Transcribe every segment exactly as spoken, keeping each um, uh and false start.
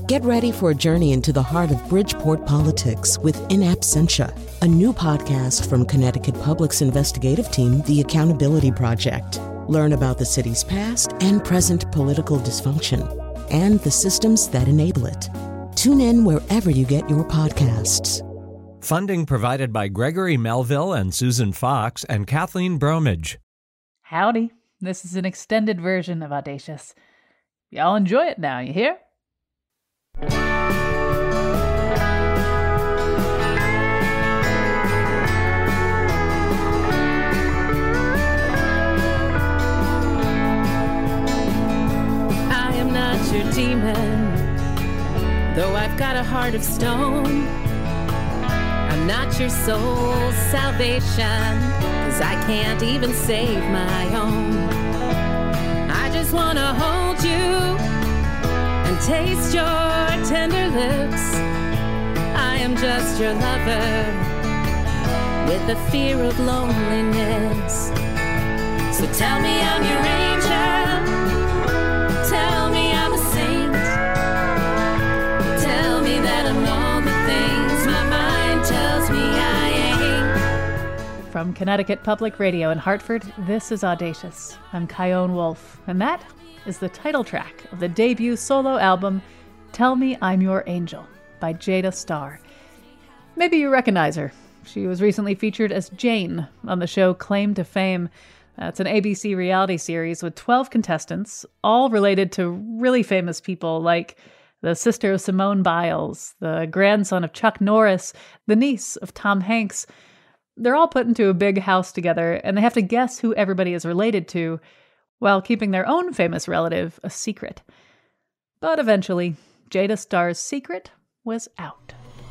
Get ready for a journey into the heart of Bridgeport politics with In Absentia, a new podcast from Connecticut Public's investigative team, The Accountability Project. Learn about the city's past and present political dysfunction and the systems that enable it. Tune in wherever you get your podcasts. Funding provided by Gregory Melville and Susan Fox and Kathleen Bromage. Howdy. This is an extended version of Audacious. Y'all enjoy it now, you hear? I am not your demon, though I've got a heart of stone. I'm not your soul's salvation, 'cause I can't even save my own. I just wanna hold you and taste your tender lips. I am just your lover with the fear of loneliness. So tell me I'm your angel, tell me I'm a saint, tell me that I'm all the things my mind tells me I ain't. From Connecticut Public Radio in Hartford, this is Audacious. I'm Kyone Wolf, and that is the title track of the debut solo album, Tell Me I'm Your Angel, by Jada Starr. Maybe you recognize her. She was recently featured as Jane on the show Claim to Fame. It's an A B C reality series with twelve contestants, all related to really famous people like the sister of Simone Biles, the grandson of Chuck Norris, the niece of Tom Hanks. They're all put into a big house together, and they have to guess who everybody is related to, while keeping their own famous relative a secret. But eventually, Jada Starr's secret was out.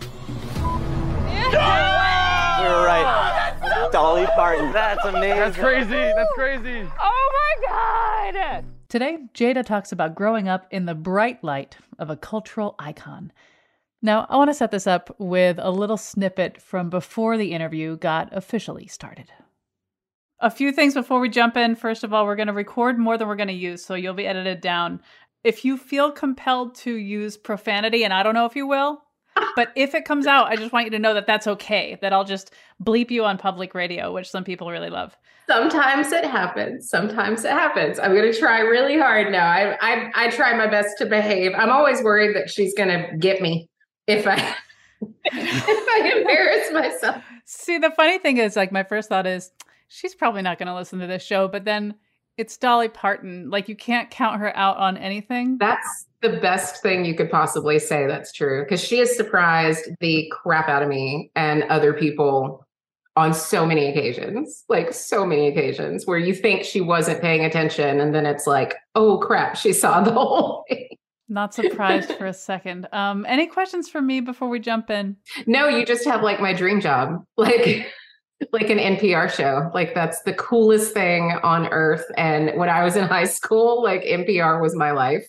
Yeah! We were right. Oh, Dolly Parton. That's amazing. That's crazy. That's crazy. Oh my God! Today, Jada talks about growing up in the bright light of a cultural icon. Now, I want to set this up with a little snippet from before the interview got officially started. A few things before we jump in. First of all, we're going to record more than we're going to use, so you'll be edited down. If you feel compelled to use profanity, and I don't know if you will, but if it comes out, I just want you to know that that's okay, that I'll just bleep you on public radio, which some people really love. Sometimes it happens. Sometimes it happens. I'm going to try really hard now. I, I I try my best to behave. I'm always worried that she's going to get me if I if I embarrass myself. See, the funny thing is, like, my first thought is, she's probably not going to listen to this show, but then it's Dolly Parton. Like, you can't count her out on anything. That's the best thing you could possibly say that's true, because she has surprised the crap out of me and other people on so many occasions, like so many occasions where you think she wasn't paying attention. And then it's like, oh, crap, she saw the whole thing. Not surprised for a second. Um, any questions for me before we jump in? No, you just have like my dream job. Like... like an N P R show. Like, that's the coolest thing on earth. And when I was in high school, like, N P R was my life.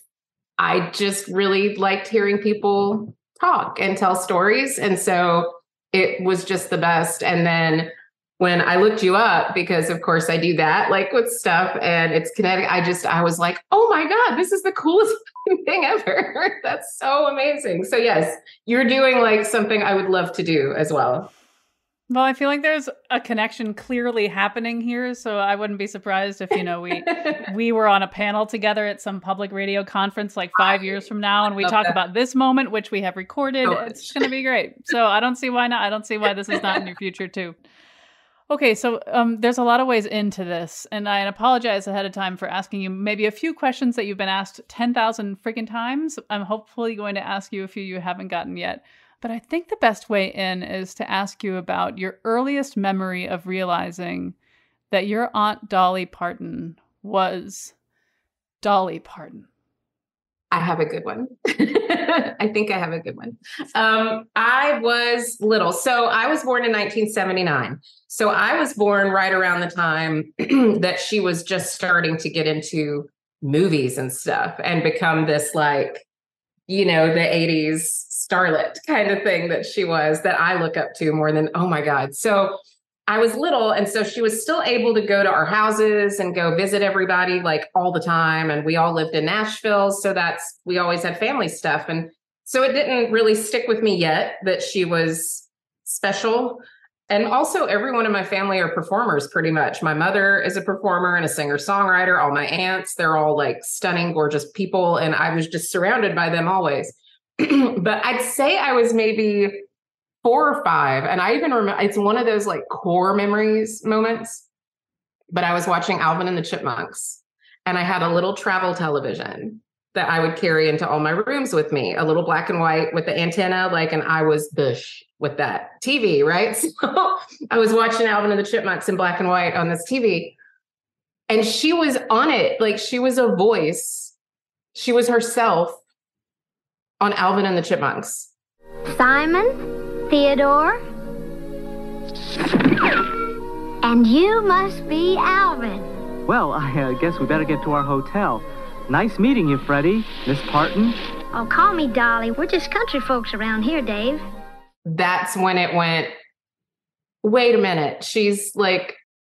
I just really liked hearing people talk and tell stories. And so it was just the best. And then when I looked you up, because of course I do that, like with stuff, and it's Connecticut, I just, I was like, oh my God, this is the coolest thing ever. That's so amazing. So yes, you're doing like something I would love to do as well. Well, I feel like there's a connection clearly happening here, so I wouldn't be surprised if, you know, we we were on a panel together at some public radio conference like five years from now, and we talk that. about this moment, which we have recorded. Oh, it's going to be great. So I don't see why not. I don't see why this is not in your future, too. Okay, so um, there's a lot of ways into this, and I apologize ahead of time for asking you maybe a few questions that you've been asked ten thousand freaking times. I'm hopefully going to ask you a few you haven't gotten yet. But I think the best way in is to ask you about your earliest memory of realizing that your Aunt Dolly Parton was Dolly Parton. I have a good one. I think I have a good one. Um, I was little. So I was born in nineteen seventy-nine. So I was born right around the time that she was just starting to get into movies and stuff and become this, like, you know, the eighties starlet kind of thing that she was, that I look up to more than, oh my God. So I was little. And so she was still able to go to our houses and go visit everybody like all the time. And we all lived in Nashville. So that's, we always had family stuff. And So it didn't really stick with me yet that she was special. And also everyone in my family are performers pretty much. My mother is a performer and a singer-songwriter. All my aunts, they're all like stunning, gorgeous people. And I was just surrounded by them always. But I'd say I was maybe four or five. And I even remember, it's one of those like core memories moments. But I was watching Alvin and the Chipmunks. And I had a little travel television that I would carry into all my rooms with me, a little black and white with the antenna, like, and I was bush with that T V, right? So I was watching Alvin and the Chipmunks in black and white on this T V. And she was on it. Like, she was a voice. She was herself on Alvin and the Chipmunks. Simon, Theodore, and you must be Alvin. Well, I uh, guess we better get to our hotel. Nice meeting you, Freddie. Miss Parton. Oh, call me Dolly. We're just country folks around here, Dave. That's when it went, wait a minute. She's like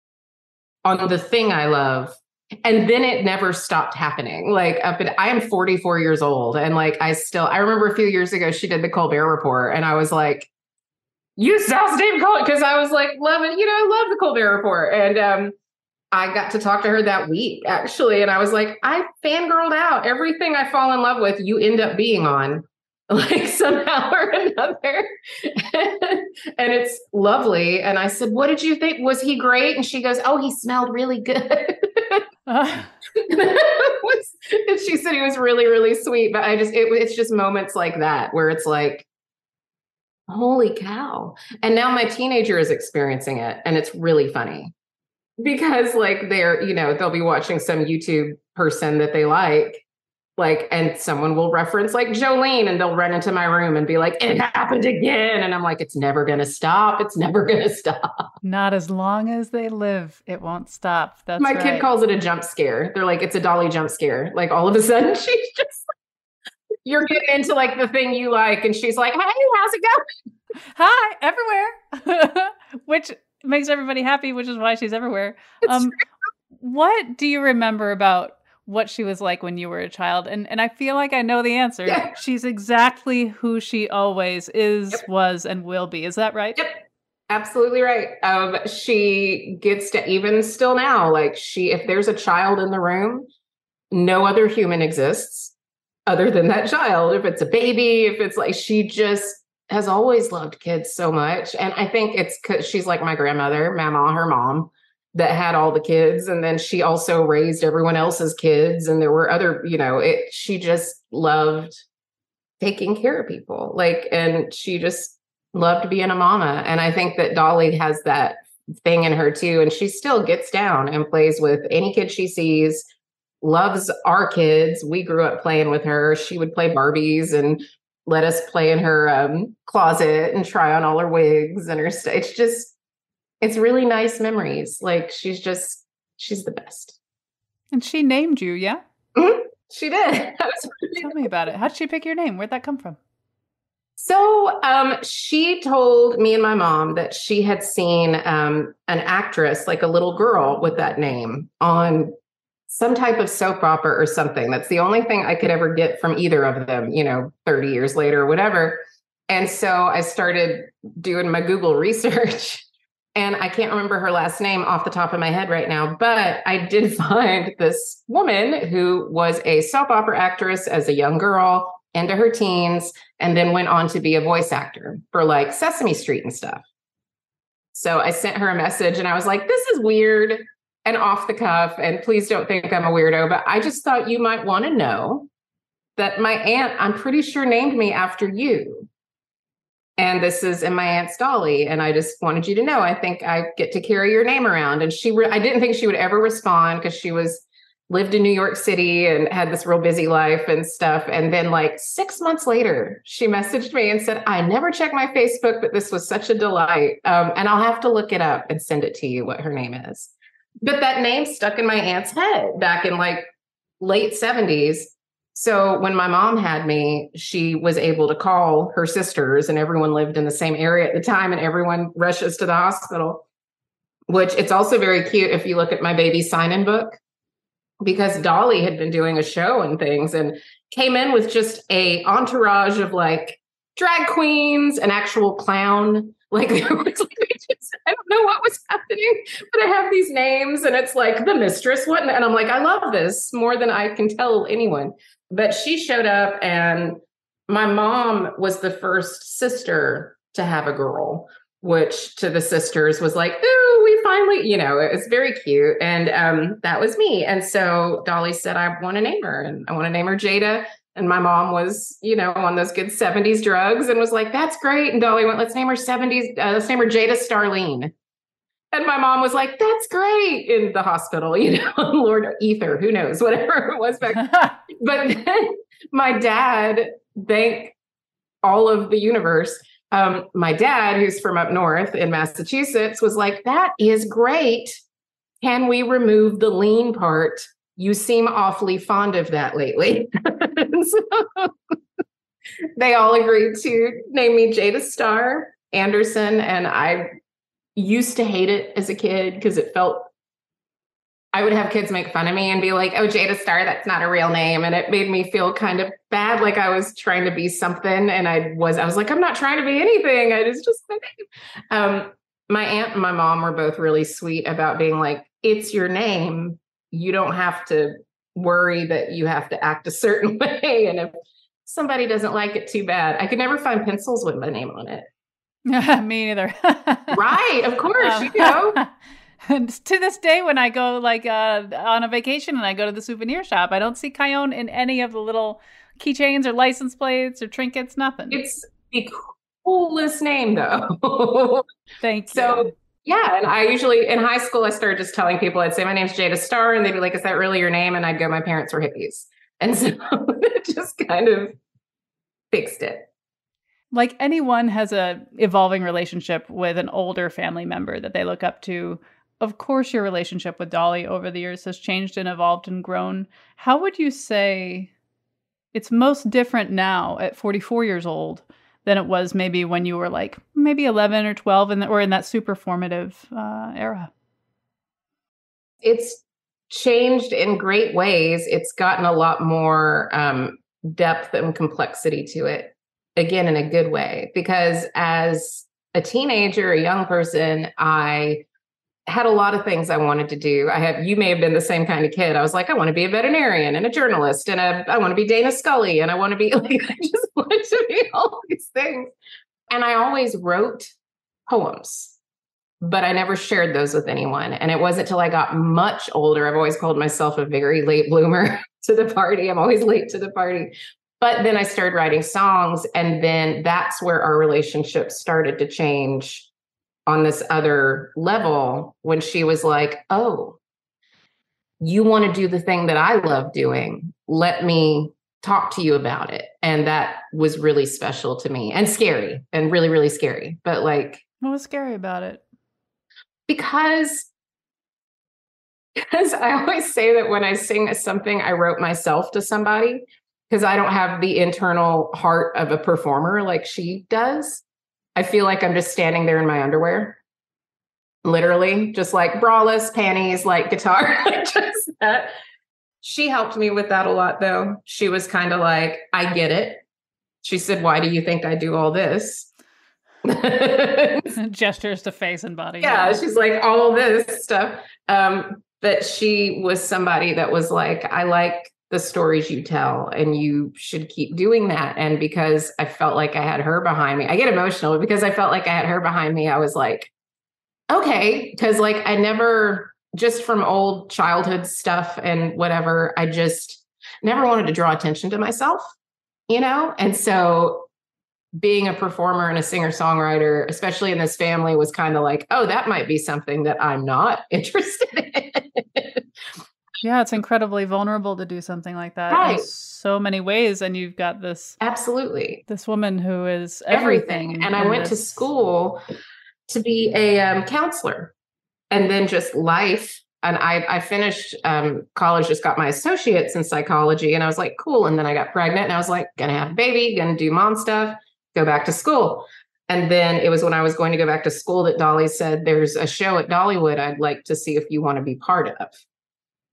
on the thing I love. And then it never stopped happening. Like, up at, I am forty-four years old. And like, I still, I remember a few years ago, she did the Colbert Report. And I was like, you sound Steve Colbert. Because I was like, loving, you know, I love the Colbert Report. And um, I got to talk to her that week, actually. And I was like, I fangirled out. Everything I fall in love with, you end up being on. Like, somehow or another. And it's lovely. And I said, what did you think? Was he great? And she goes, oh, he smelled really good. Uh. And she said he was really, really sweet. But I just, it, it's just moments like that where it's like, holy cow. And now my teenager is experiencing it. And it's really funny because like they're, you know, they'll be watching some YouTube person that they like. Like, and someone will reference like Jolene and they'll run into my room and be like, it happened again. And I'm like, it's never going to stop. It's never going to stop. Not as long as they live. It won't stop. That's my right. kid calls it a jump scare. They're like, it's a Dolly jump scare. Like all of a sudden she's just, you're getting into like the thing you like. And she's like, hey, how's it going? Hi, everywhere. Which makes everybody happy, which is why she's everywhere. It's um, true. What do you remember about what she was like when you were a child? And and I feel like I know the answer. Yeah. She's exactly who she always is, yep. was, and will be. Is that right? Yep. Absolutely right. Um, she gets to, even still now, like she, if there's a child in the room, no other human exists other than that child. If it's a baby, if it's like, she just has always loved kids so much. And I think it's because she's like my grandmother, Mama, her mom, that had all the kids. And then she also raised everyone else's kids. And there were other, you know, it, she just loved taking care of people. Like, and she just loved being a mama. And I think that Dolly has that thing in her too. And she still gets down and plays with any kid she sees, loves our kids. We grew up playing with her. She would play Barbies and let us play in her um, closet and try on all her wigs and her stuff. It's just, it's really nice memories. Like, she's just, she's the best. And she named you, yeah? Mm-hmm. She did. Tell me about it. How did she pick your name? Where'd that come from? So um, she told me and my mom that she had seen um, an actress, like a little girl with that name on some type of soap opera or something. That's the only thing I could ever get from either of them, you know, thirty years later or whatever. And so I started doing my Google research. And I can't remember her last name off the top of my head right now, but I did find this woman who was a soap opera actress as a young girl into her teens, and then went on to be a voice actor for like Sesame Street and stuff. So I sent her a message and I was like, this is weird and off the cuff, and please don't think I'm a weirdo, but I just thought you might want to know that my aunt, I'm pretty sure, named me after you. And this is in my aunt's Dolly. And I just wanted you to know, I think I get to carry your name around. And she, re- I didn't think she would ever respond because she was lived in New York City and had this real busy life and stuff. And then like six months later, she messaged me and said, I never checked my Facebook, but this was such a delight. Um, and I'll have to look it up and send it to you, what her name is. But that name stuck in my aunt's head back in like late seventies. So when my mom had me, she was able to call her sisters, and everyone lived in the same area at the time, and everyone rushes to the hospital, which it's also very cute if you look at my baby sign-in book, because Dolly had been doing a show and things and came in with just a entourage of like drag queens, an actual clown. Like, there was like, just, I don't know what was happening, but I have these names and it's like the mistress, what? And I'm like, I love this more than I can tell anyone. But she showed up, and my mom was the first sister to have a girl, which to the sisters was like, ooh, we finally, you know, it was very cute. And um, that was me. And so Dolly said, I want to name her, and I want to name her Jada. And my mom was, you know, on those good seventies drugs and was like, that's great. And Dolly went, let's name her seventies, uh, let's name her Jada Starlene. And my mom was like, that's great, in the hospital, you know, Lord Ether, who knows, whatever it was back. But then my dad, thank all of the universe, um, my dad, who's from up north in Massachusetts, was like, that is great. Can we remove the lean part? You seem awfully fond of that lately. So they all agreed to name me Jada Star Anderson. And I used to hate it as a kid because it felt, I would have kids make fun of me and be like, oh, Jada Star, that's not a real name. And it made me feel kind of bad, like I was trying to be something. And I was, I was like, I'm not trying to be anything. I just, just my name. Um, my aunt and my mom were both really sweet about being like, it's your name. You don't have to worry that you have to act a certain way. And if somebody doesn't like it, too bad. I could never find pencils with my name on it. Me neither. Right. Of course. Um, you know. And to this day, when I go like uh, on a vacation and I go to the souvenir shop, I don't see Kyone in any of the little keychains or license plates or trinkets, nothing. It's the coolest name, though. Thank you. So, yeah. And I usually, in high school, I started just telling people, I'd say, my name's Jada Star. And they'd be like, is that really your name? And I'd go, my parents were hippies. And so it just kind of fixed it. Like anyone has a evolving relationship with an older family member that they look up to. Of course, your relationship with Dolly over the years has changed and evolved and grown. How would you say it's most different now at forty-four years old than it was maybe when you were like maybe eleven or twelve in the, or in that super formative uh, era? It's changed in great ways. It's gotten a lot more um, depth and complexity to it. Again, in a good way, because as a teenager, a young person, I had a lot of things I wanted to do. I have, you may have been the same kind of kid. I was like, I want to be a veterinarian and a journalist, and a, I want to be Dana Scully, and I want to be like, I just wanted to be all these things. And I always wrote poems, but I never shared those with anyone. And it wasn't until I got much older. I've always called myself a very late bloomer to the party. I'm always late to the party. But then I started writing songs, and then that's where our relationship started to change on this other level, when she was like, oh, you want to do the thing that I love doing. Let me talk to you about it. And that was really special to me, and scary, and really, really scary. But like, what was scary about it? Because, because I always say that when I sing something I wrote myself to somebody, because I don't have the internal heart of a performer like she does. I feel like I'm just standing there in my underwear, literally, just like braless, panties, like guitar, like just that. She helped me with that a lot, though. She was kind of like, I get it. She said, why do you think I do all this? Gestures to face and body. Yeah, she's like, all this stuff. Um, but she was somebody that was like, I like the stories you tell, and you should keep doing that. And because I felt like I had her behind me, I get emotional because I felt like I had her behind me. I was like, okay. Cause like, I never, just from old childhood stuff and whatever, I just never wanted to draw attention to myself, you know? And so being a performer and a singer songwriter, especially in this family, was kind of like, oh, that might be something that I'm not interested in. Yeah, it's incredibly vulnerable to do something like that right. in so many ways. And you've got this absolutely this woman who is everything. everything. And I went this. to school to be a um, counselor, and then just life. And I, I finished um, college, just got my associates in psychology, and I was like, cool. And then I got pregnant, and I was like, gonna have a baby, gonna do mom stuff, go back to school. And then it was when I was going to go back to school that Dolly said, there's a show at Dollywood I'd like to see if you want to be part of.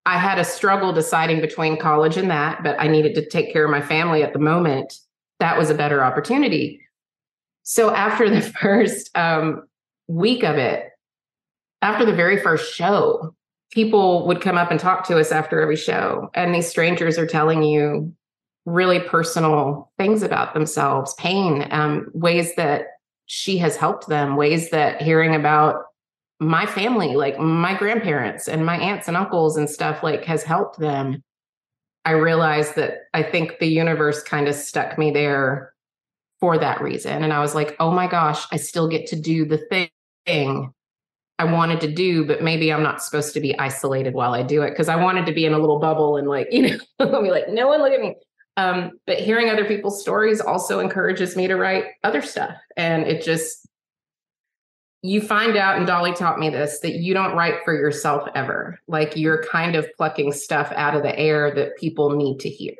I had a struggle deciding between college and that, but I needed to take care of my family at the moment. That was a better opportunity. So after the first um, week of it, after the very first show, people would come up and talk to us after every show. And these strangers are telling you really personal things about themselves, pain, um, ways that she has helped them, ways that hearing about my family, like my grandparents and my aunts and uncles and stuff, like has helped them. I realized that I think the universe kind of stuck me there for that reason. And I was like, oh my gosh, I still get to do the thing I wanted to do, but maybe I'm not supposed to be isolated while I do it. Because I wanted to be in a little bubble and like, you know, be like, no one look at me. Um, but hearing other people's stories also encourages me to write other stuff. And it just, you find out, and Dolly taught me this, that you don't write for yourself ever. Like you're kind of plucking stuff out of the air that people need to hear,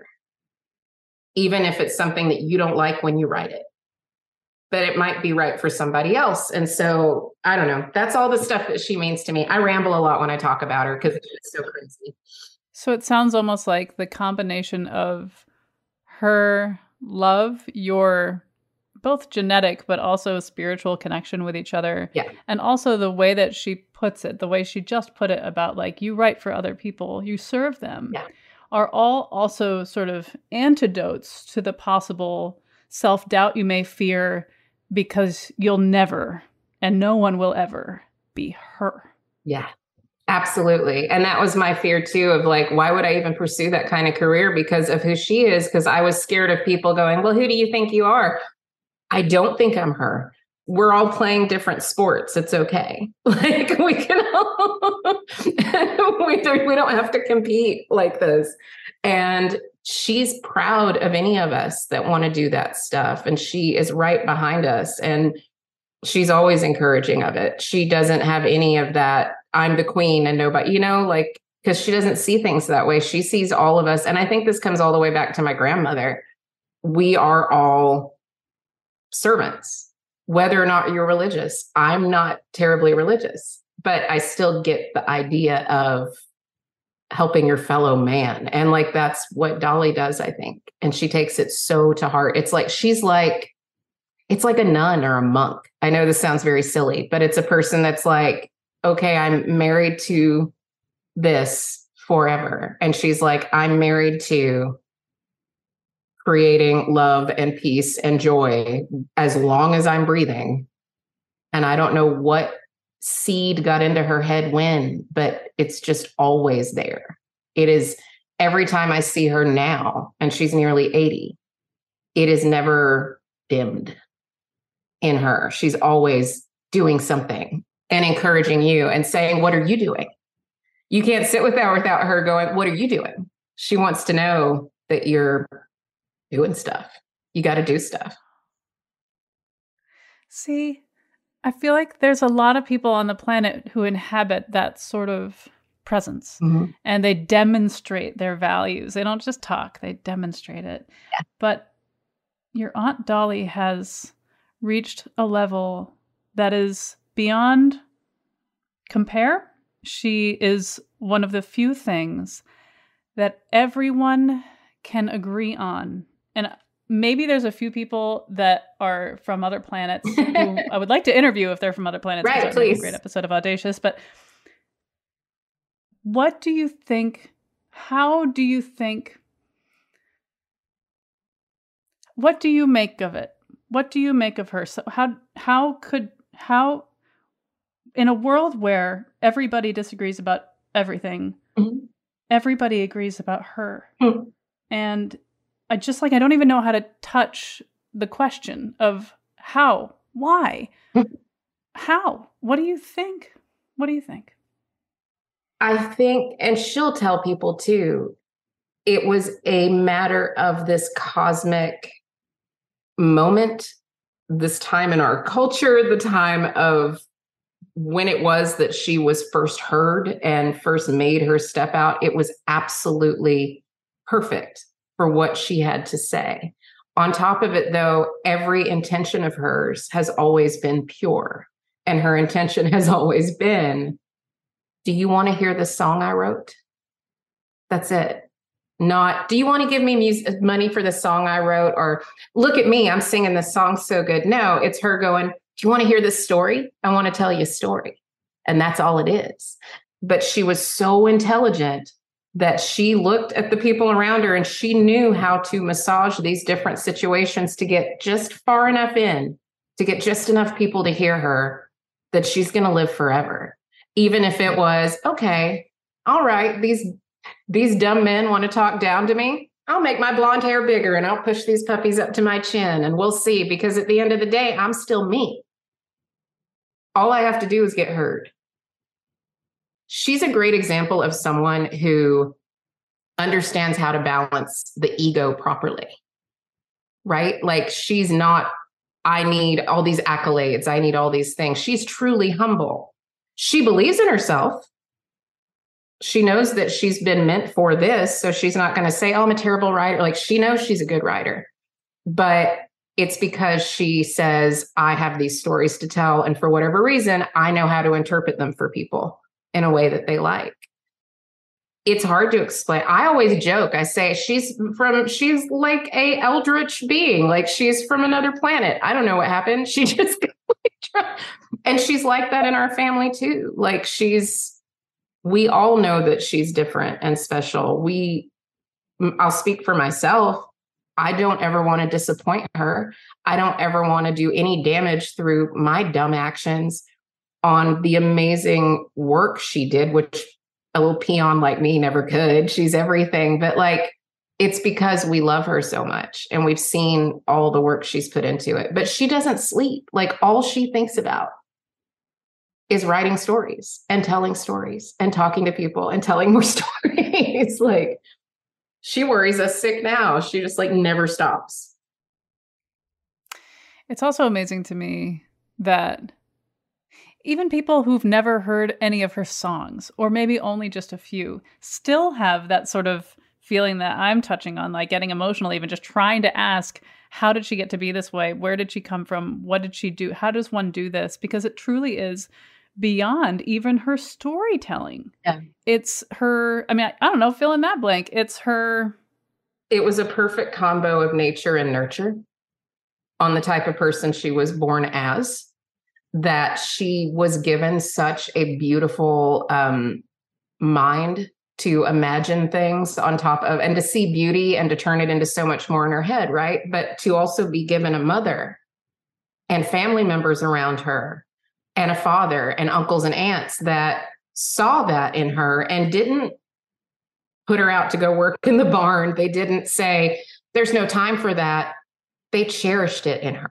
even if it's something that you don't like when you write it, but it might be right for somebody else. And so I don't know, that's all the stuff that she means to me. I ramble a lot when I talk about her because it's so crazy. So it sounds almost like the combination of her love, your both genetic, but also spiritual connection with each other. Yeah. And also the way that she puts it, the way she just put it about like, you write for other people, you serve them, yeah. are all also sort of antidotes to the possible self-doubt you may fear because you'll never, and no one will ever be her. Yeah, absolutely. And that was my fear too, of like, why would I even pursue that kind of career because of who she is? Because I was scared of people going, well, who do you think you are? I don't think I'm her. We're all playing different sports. It's okay. Like we can all, we, don't, we don't have to compete like this. And she's proud of any of us that want to do that stuff. And she is right behind us. And she's always encouraging of it. She doesn't have any of that, I'm the queen and nobody, you know, like, because she doesn't see things that way. She sees all of us. And I think this comes all the way back to my grandmother. We are all servants, whether or not you're religious. I'm not terribly religious, but I still get the idea of helping your fellow man. And like, that's what Dolly does, I think. And she takes it so to heart. It's like, she's like, it's like a nun or a monk. I know this sounds very silly, but it's a person that's like, okay, I'm married to this forever. And she's like, I'm married to creating love and peace and joy as long as I'm breathing. And I don't know what seed got into her head when, but it's just always there. It is every time I see her now, and she's nearly eighty, it is never dimmed in her. She's always doing something and encouraging you and saying, what are you doing? You can't sit with her without her going, what are you doing? She wants to know that you're doing stuff. You got to do stuff. See, I feel like there's a lot of people on the planet who inhabit that sort of presence, mm-hmm. and they demonstrate their values. They don't just talk, they demonstrate it. Yeah. But your Aunt Dolly has reached a level that is beyond compare. She is one of the few things that everyone can agree on. And maybe there's a few people that are from other planets who I would like to interview if they're from other planets. Right, please. A great episode of Audacious. But what do you think, how do you think, what do you make of it? What do you make of her? So how, how could, how, in a world where everybody disagrees about everything, mm-hmm. everybody agrees about her. Mm-hmm. And I just like, I don't even know how to touch the question of how, why, mm-hmm. how, what do you think? What do you think? I think, and she'll tell people too, it was a matter of this cosmic moment, this time in our culture, the time of when it was that she was first heard and first made her step out. It was absolutely perfect for what she had to say. On top of it, though, every intention of hers has always been pure. And her intention has always been, do you want to hear the song I wrote? That's it. Not, do you want to give me music, money for the song I wrote? Or look at me, I'm singing this song so good. No, it's her going, do you want to hear this story? I want to tell you a story. And that's all it is. But she was so intelligent that she looked at the people around her and she knew how to massage these different situations to get just far enough in, to get just enough people to hear her, that she's going to live forever. Even if it was, okay, all right, these These dumb men want to talk down to me. I'll make my blonde hair bigger and I'll push these puppies up to my chin and we'll see, because at the end of the day, I'm still me. All I have to do is get heard. She's a great example of someone who understands how to balance the ego properly, right? Like she's not, I need all these accolades. I need all these things. She's truly humble. She believes in herself. She knows that she's been meant for this. So she's not going to say, oh, I'm a terrible writer. Like she knows she's a good writer, but it's because she says, I have these stories to tell. And for whatever reason, I know how to interpret them for people in a way that they like. It's hard to explain. I always joke. I say she's from, she's like a eldritch being. Like she's from another planet. I don't know what happened. She just, and she's like that in our family too. Like she's, we all know that she's different and special. We, I'll speak for myself. I don't ever want to disappoint her. I don't ever want to do any damage through my dumb actions on the amazing work she did, which a little peon like me never could. She's everything. But like, it's because we love her so much and we've seen all the work she's put into it. But she doesn't sleep. Like all she thinks about is writing stories and telling stories and talking to people and telling more stories. Like she worries us sick now. She just like never stops. It's also amazing to me that even people who've never heard any of her songs, or maybe only just a few, still have that sort of feeling that I'm touching on, like getting emotional, even just trying to ask, how did she get to be this way? Where did she come from? What did she do? How does one do this? Because it truly is beyond even her storytelling. Yeah. It's her, I mean, I, I don't know, fill in that blank. It's her. It was a perfect combo of nature and nurture on the type of person she was born as, that she was given such a beautiful um, mind to imagine things on top of, and to see beauty and to turn it into so much more in her head, right? But to also be given a mother and family members around her and a father and uncles and aunts that saw that in her and didn't put her out to go work in the barn. They didn't say, there's no time for that. They cherished it in her.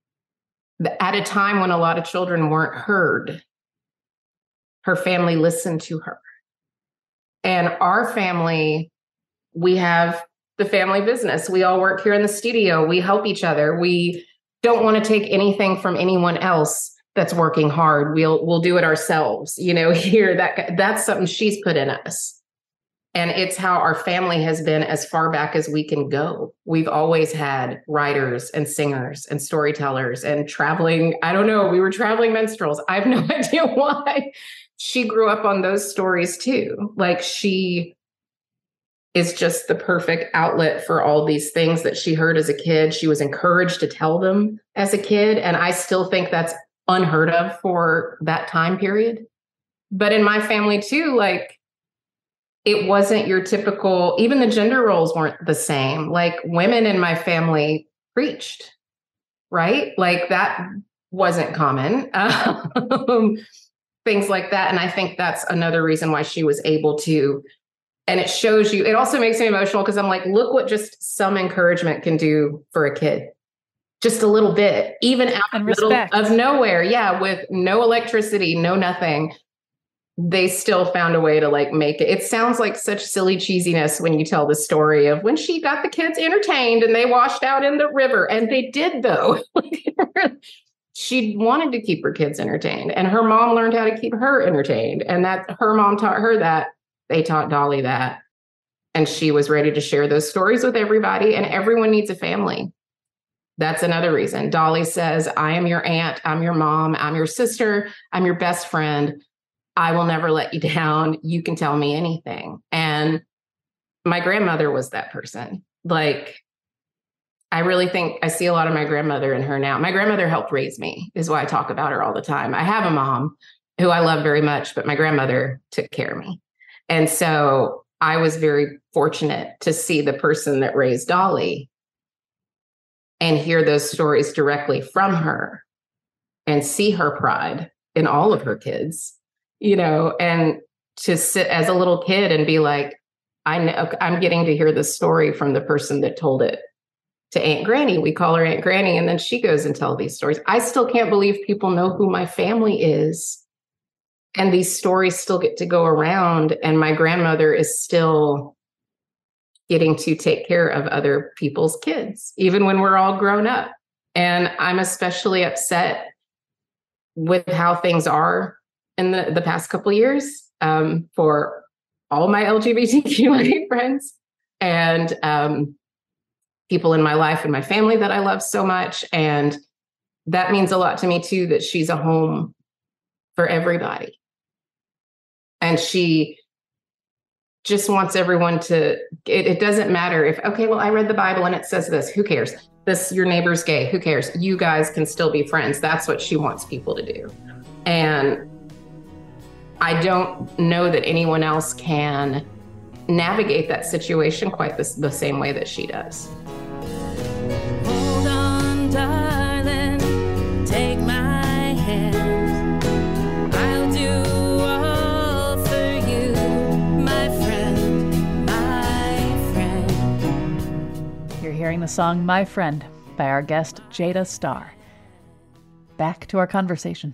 At a time when a lot of children weren't heard, her family listened to her. And our family, we have the family business. We all work here in the studio. We help each other. We don't want to take anything from anyone else that's working hard. We'll we'll do it ourselves. You know, here that that's something she's put in us. And it's how our family has been as far back as we can go. We've always had writers and singers and storytellers and traveling. I don't know. We were traveling minstrels. I have no idea why. She grew up on those stories too. Like she is just the perfect outlet for all these things that she heard as a kid. She was encouraged to tell them as a kid. And I still think that's unheard of for that time period. But in my family too, like it wasn't your typical, even the gender roles weren't the same. Like women in my family preached, right? Like that wasn't common. Um, things like that. And I think that's another reason why she was able to, and it shows you, it also makes me emotional because I'm like, look what just some encouragement can do for a kid. Just a little bit, even out of, middle of nowhere. Yeah. With no electricity, no nothing. They still found a way to like make it. It sounds like such silly cheesiness when you tell the story of when she got the kids entertained and they washed out in the river. And they did though. She wanted to keep her kids entertained, and her mom learned how to keep her entertained. And that her mom taught her that. They taught Dolly that. And she was ready to share those stories with everybody, and everyone needs a family. That's another reason. Dolly says, I am your aunt. I'm your mom. I'm your sister. I'm your best friend. I will never let you down. You can tell me anything. And my grandmother was that person. Like, I really think I see a lot of my grandmother in her now. My grandmother helped raise me, is why I talk about her all the time. I have a mom who I love very much, but my grandmother took care of me. And so I was very fortunate to see the person that raised Dolly and hear those stories directly from her and see her pride in all of her kids, you know, and to sit as a little kid and be like, I know I'm getting to hear the story from the person that told it to Aunt Granny. We call her Aunt Granny. And then she goes and tells these stories. I still can't believe people know who my family is. And these stories still get to go around. And my grandmother is still getting to take care of other people's kids, even when we're all grown up. And I'm especially upset with how things are in the, the past couple of years um, for all my L G B T Q friends and um, people in my life and my family that I love so much. And that means a lot to me too, that she's a home for everybody. And she just wants everyone to, it, it doesn't matter if, okay, well, I read the Bible and it says this, who cares? This, your neighbor's gay, who cares? You guys can still be friends. That's what she wants people to do. And I don't know that anyone else can navigate that situation quite the, the same way that she does. Hold on, darling, take my hand. I'll do all for you, my friend, my friend. You're hearing the song My Friend by our guest Jada Starr. Back to our conversation.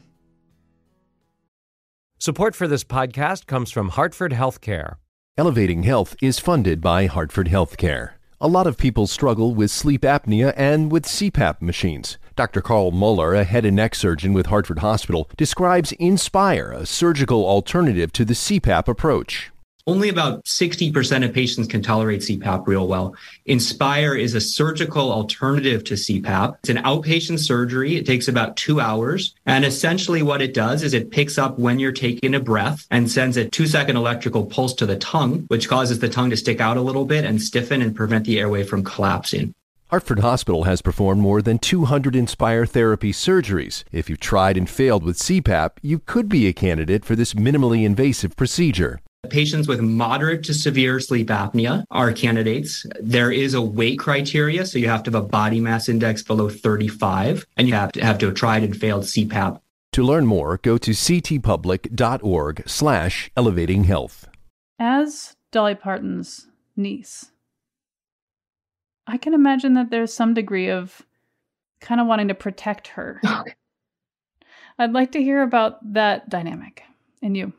Support for this podcast comes from Hartford Healthcare. Elevating Health is funded by Hartford Healthcare. A lot of people struggle with sleep apnea and with C PAP machines. Doctor Carl Muller, a head and neck surgeon with Hartford Hospital, describes Inspire, a surgical alternative to the C PAP approach. Only about sixty percent of patients can tolerate C PAP real well. Inspire is a surgical alternative to C PAP. It's an outpatient surgery. It takes about two hours. And essentially what it does is it picks up when you're taking a breath and sends a two-second electrical pulse to the tongue, which causes the tongue to stick out a little bit and stiffen and prevent the airway from collapsing. Hartford Hospital has performed more than two hundred Inspire therapy surgeries. If you've tried and failed with C PAP, you could be a candidate for this minimally invasive procedure. Patients with moderate to severe sleep apnea are candidates. There is a weight criteria, so you have to have a body mass index below thirty-five, and you have to have to have tried and failed C PAP. To learn more, go to ctpublic.org slash elevating health. As Dolly Parton's niece, I can imagine that there's some degree of kind of wanting to protect her. I'd like to hear about that dynamic in you.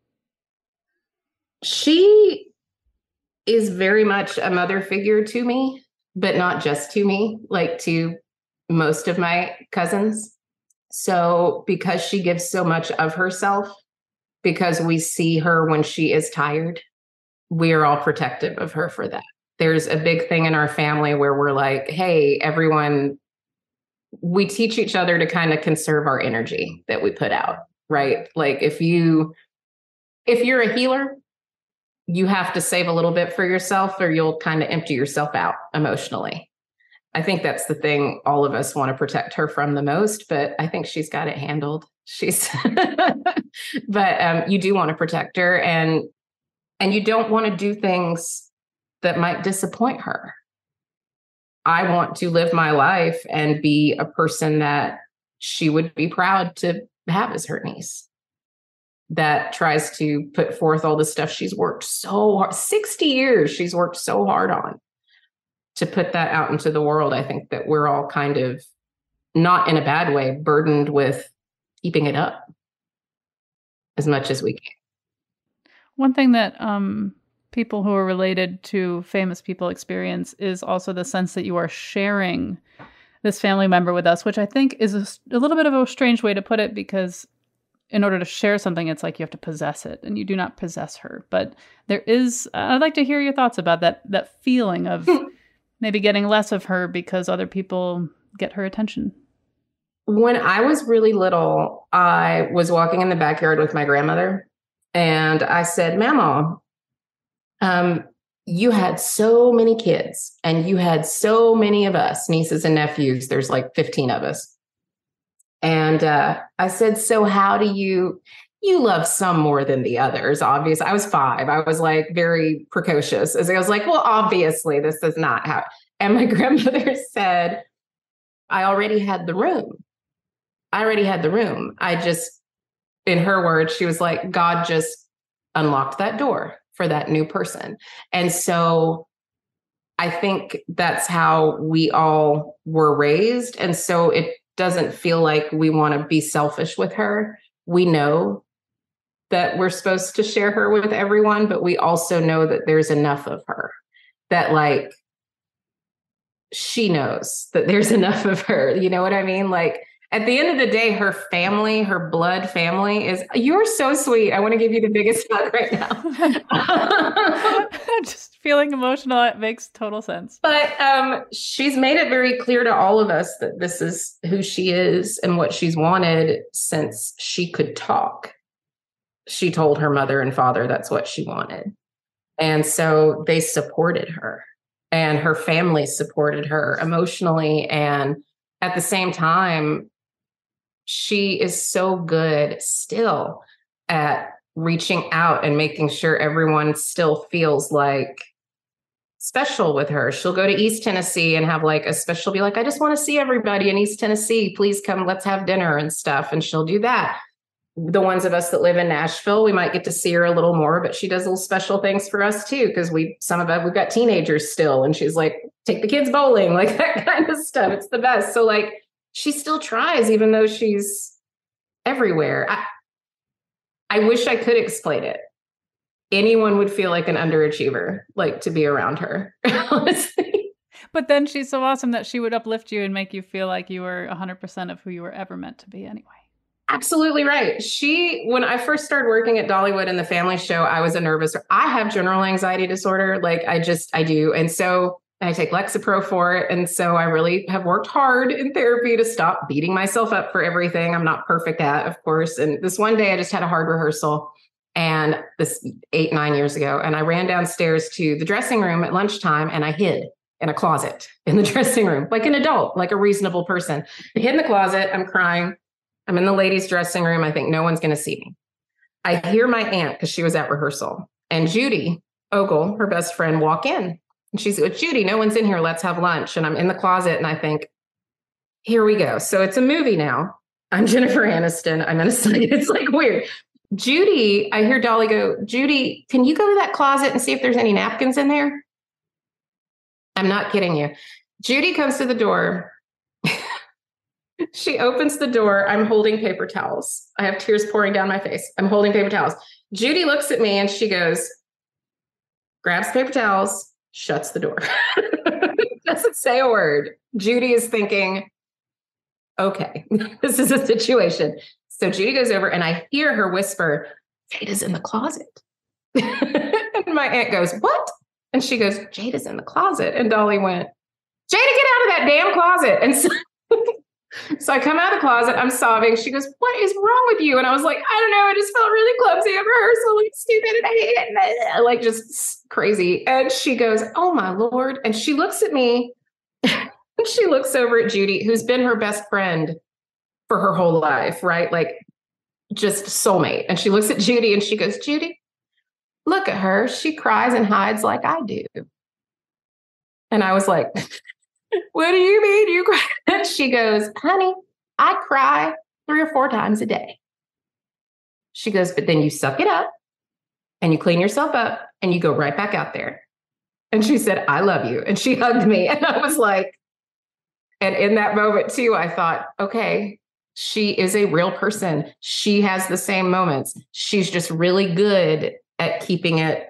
She is very much a mother figure to me, but not just to me, like to most of my cousins. So because she gives so much of herself, because we see her when she is tired, we are all protective of her for that. There's a big thing in our family where we're like, hey, everyone, we teach each other to kind of conserve our energy that we put out, right? Like if you, if you're a healer, you have to save a little bit for yourself or you'll kind of empty yourself out emotionally. I think that's the thing all of us want to protect her from the most, but I think she's got it handled. She's, but um, you do want to protect her and, and you don't want to do things that might disappoint her. I want to live my life and be a person that she would be proud to have as her niece, that tries to put forth all the stuff she's worked so hard, sixty years she's worked so hard on to put that out into the world. I think that we're all kind of, not in a bad way, burdened with keeping it up as much as we can. One thing that um, people who are related to famous people experience is also the sense that you are sharing this family member with us, which I think is a, a little bit of a strange way to put it, because in order to share something, it's like you have to possess it, and you do not possess her. But there is, uh, I'd like to hear your thoughts about that, that feeling of maybe getting less of her because other people get her attention. When I was really little, I was walking in the backyard with my grandmother, and I said, Mama, um, you had so many kids and you had so many of us, nieces and nephews. There's like fifteen of us. And uh, I said, so how do you, you love some more than the others? Obviously, I was five. I was like very precocious. As I was like, well, obviously this is not how. And my grandmother said, I already had the room. I already had the room. I just, in her words, she was like, God just unlocked that door for that new person. And so I think that's how we all were raised. And so it doesn't feel like we want to be selfish with her. We know that we're supposed to share her with everyone, but we also know that there's enough of her that like, she knows that there's enough of her. You know what I mean? Like at the end of the day, her family, her blood family is, you're so sweet. I want to give you the biggest hug right now. I'm just feeling emotional. It makes total sense. But um, she's made it very clear to all of us that this is who she is and what she's wanted since she could talk. She told her mother and father that's what she wanted. And so they supported her and her family supported her emotionally. And at the same time, she is so good still at reaching out and making sure everyone still feels like special with her. She'll go to East Tennessee and have like a special, be like, I just want to see everybody in East Tennessee. Please come, let's have dinner and stuff. And she'll do that. The ones of us that live in Nashville, we might get to see her a little more, but she does little special things for us too. Cause we, some of us, we've got teenagers still. And she's like, take the kids bowling, like that kind of stuff. It's the best. So like, she still tries, even though she's everywhere. I, I wish I could explain it. Anyone would feel like an underachiever, like to be around her, honestly. But then she's so awesome that she would uplift you and make you feel like you were one hundred percent of who you were ever meant to be anyway. Absolutely right. She, when I first started working at Dollywood in the family show, I was a nervous, I have general anxiety disorder. Like I just, I do. And so I take Lexapro for it. And so I really have worked hard in therapy to stop beating myself up for everything I'm not perfect at, of course. And this one day I just had a hard rehearsal and this eight, nine years ago. And I ran downstairs to the dressing room at lunchtime and I hid in a closet in the dressing room, like an adult, like a reasonable person. I hid in the closet. I'm crying. I'm in the ladies' dressing room. I think no one's going to see me. I hear my aunt, because she was at rehearsal, and Judy Ogle, her best friend, walk in. And she's like, Judy, no one's in here. Let's have lunch. And I'm in the closet and I think, here we go. So it's a movie now. I'm Jennifer Aniston. I'm in a study. It's like weird. Judy, I hear Dolly go, Judy, can you go to that closet and see if there's any napkins in there? I'm not kidding you. Judy comes to the door. She opens the door. I'm holding paper towels. I have tears pouring down my face. I'm holding paper towels. Judy looks at me and she goes, grabs paper towels, shuts the door. Doesn't say a word. Judy is thinking, okay, this is a situation. So Judy goes over and I hear her whisper, Jada's in the closet. And my aunt goes, what? And she goes, Jada's in the closet. And Dolly went, Jada, get out of that damn closet. And so So I come out of the closet, I'm sobbing. She goes, what is wrong with you? And I was like, I don't know. I just felt really clumsy at rehearsal, like stupid, and I hate it. Like just crazy. And she goes, oh my Lord. And she looks at me and she looks over at Judy, who's been her best friend for her whole life, right? Like just soulmate. And she looks at Judy and she goes, Judy, look at her. She cries and hides like I do. And I was like, what do you mean you cry? And she goes, honey, I cry three or four times a day. She goes, but then you suck it up and you clean yourself up and you go right back out there. And she said, I love you. And she hugged me. And I was like, and in that moment too, I thought, okay, she is a real person. She has the same moments. She's just really good at keeping it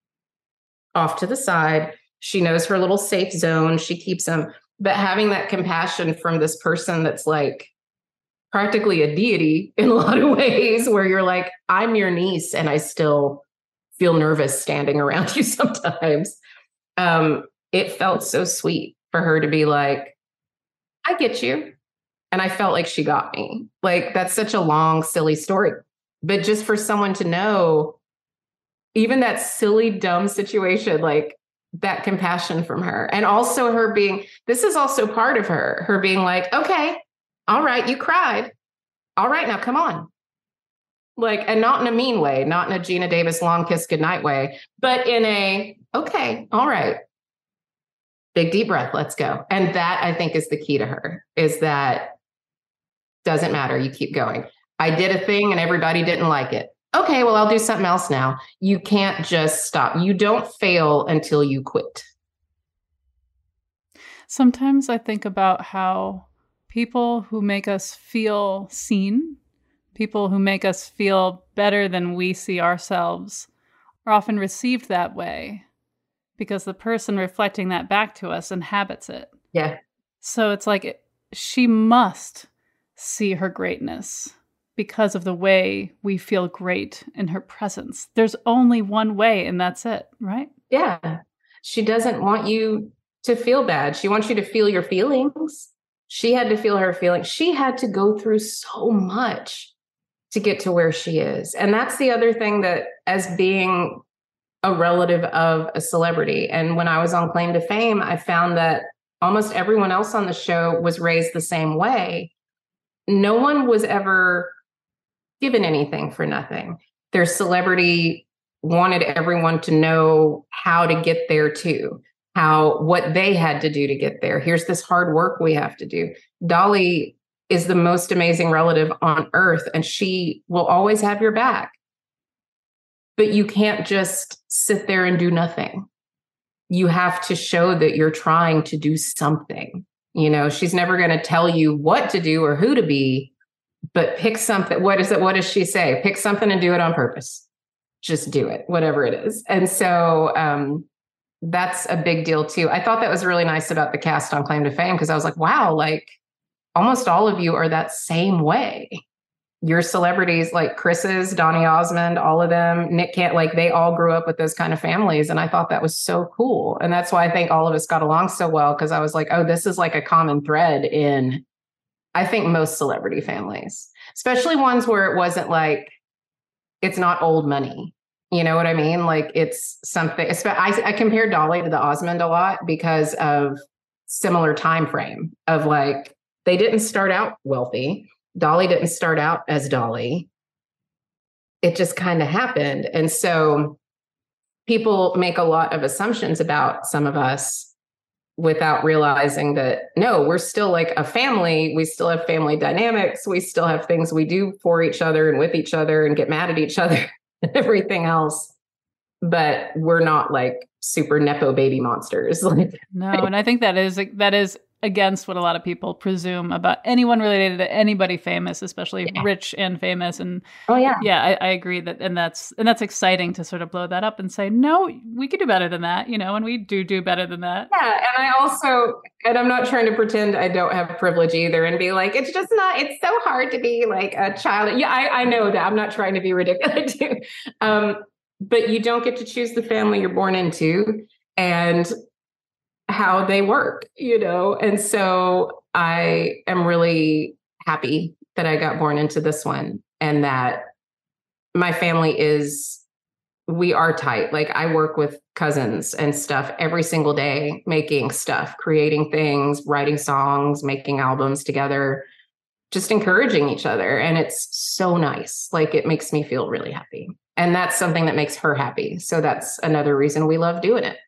off to the side. She knows her little safe zone. She keeps them, but having that compassion from this person that's like practically a deity in a lot of ways, where you're like, I'm your niece and I still feel nervous standing around you sometimes. Um, it felt so sweet for her to be like, I get you. And I felt like she got me. Like, that's such a long, silly story. But just for someone to know, even that silly, dumb situation, like, that compassion from her. And also her being, this is also part of her, her being like, okay, all right, you cried. All right, now come on. Like, and not in a mean way, not in a Gina Davis long kiss goodnight way, but in a, okay, all right, big deep breath, let's go. And that, I think, is the key to her, is that doesn't matter, you keep going. I did a thing and everybody didn't like it. Okay, well, I'll do something else now. You can't just stop. You don't fail until you quit. Sometimes I think about how people who make us feel seen, people who make us feel better than we see ourselves, are often received that way because the person reflecting that back to us inhabits it. Yeah. So it's like she must see her greatness because of the way we feel great in her presence. There's only one way, and that's it, right? Yeah. She doesn't want you to feel bad. She wants you to feel your feelings. She had to feel her feelings. She had to go through so much to get to where she is. And that's the other thing, that as being a relative of a celebrity, and when I was on Claim to Fame, I found that almost everyone else on the show was raised the same way. No one was ever given anything for nothing. Their celebrity wanted everyone to know how to get there too, how, what they had to do to get there. Here's this hard work we have to do. Dolly is the most amazing relative on earth, and she will always have your back. But you can't just sit there and do nothing. You have to show that you're trying to do something. You know, she's never going to tell you what to do or who to be, but pick something. What is it? What does she say? Pick something and do it on purpose. Just do it, whatever it is. And so um, that's a big deal too. I thought that was really nice about the cast on Claim to Fame, because I was like, wow, like almost all of you are that same way. Your celebrities, like Chris's, Donny Osmond, all of them, Nick Can't, like they all grew up with those kind of families. And I thought that was so cool. And that's why I think all of us got along so well, because I was like, oh, this is like a common thread in, I think, most celebrity families, especially ones where it wasn't like, it's not old money. You know what I mean? Like it's something, I, I compare Dolly to the Osmond a lot because of similar time frame of like, they didn't start out wealthy. Dolly didn't start out as Dolly. It just kind of happened. And so people make a lot of assumptions about some of us without realizing that, no, we're still like a family. We still have family dynamics. We still have things we do for each other and with each other and get mad at each other and everything else. But we're not like super Nepo baby monsters. No, and I think that is that is against what a lot of people presume about anyone related to anybody famous, especially yeah. rich and famous. And oh yeah, yeah, I, I agree that, and that's and that's exciting to sort of blow that up and say, no, we could do better than that, you know, and we do do better than that. Yeah, and I also, and I'm not trying to pretend I don't have privilege either, and be like, it's just not, it's so hard to be like a child. Yeah, I, I know that. I'm not trying to be ridiculous too, um, but you don't get to choose the family you're born into and how they work, you know? And so I am really happy that I got born into this one, and that my family is, we are tight. Like I work with cousins and stuff every single day, making stuff, creating things, writing songs, making albums together, just encouraging each other. And it's so nice. Like it makes me feel really happy. And that's something that makes her happy. So that's another reason we love doing it.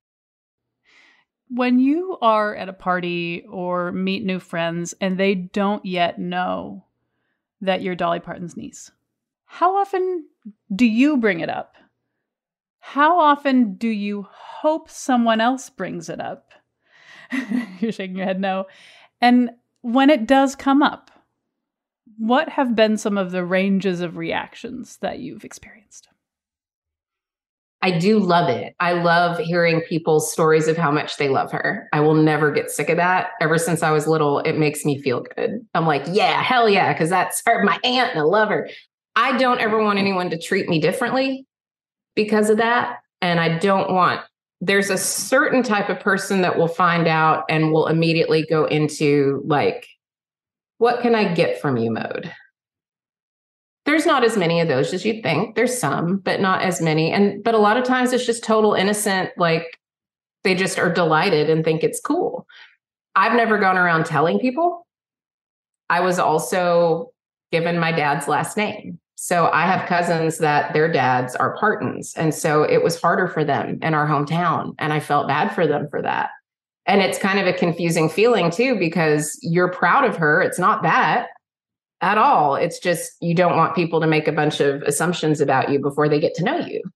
When you are at a party or meet new friends and they don't yet know that you're Dolly Parton's niece, how often do you bring it up? How often do you hope someone else brings it up? You're shaking your head no. And when it does come up, what have been some of the ranges of reactions that you've experienced? I do love it. I love hearing people's stories of how much they love her. I will never get sick of that. Ever since I was little, it makes me feel good. I'm like, yeah, hell yeah, because that's her, my aunt, and I love her. I don't ever want anyone to treat me differently because of that. And I don't want, there's a certain type of person that will find out and will immediately go into like, what can I get from you mode? There's not as many of those as you'd think. There's some, but not as many. And, but a lot of times it's just total innocent, like, They just are delighted and think it's cool. I've never gone around telling people. I was also given my dad's last name. So I have cousins that their dads are Partons. And so it was harder for them in our hometown. And I felt bad for them for that. And it's kind of a confusing feeling too, because you're proud of her. It's not that at all. It's just, you don't want people to make a bunch of assumptions about you before they get to know you.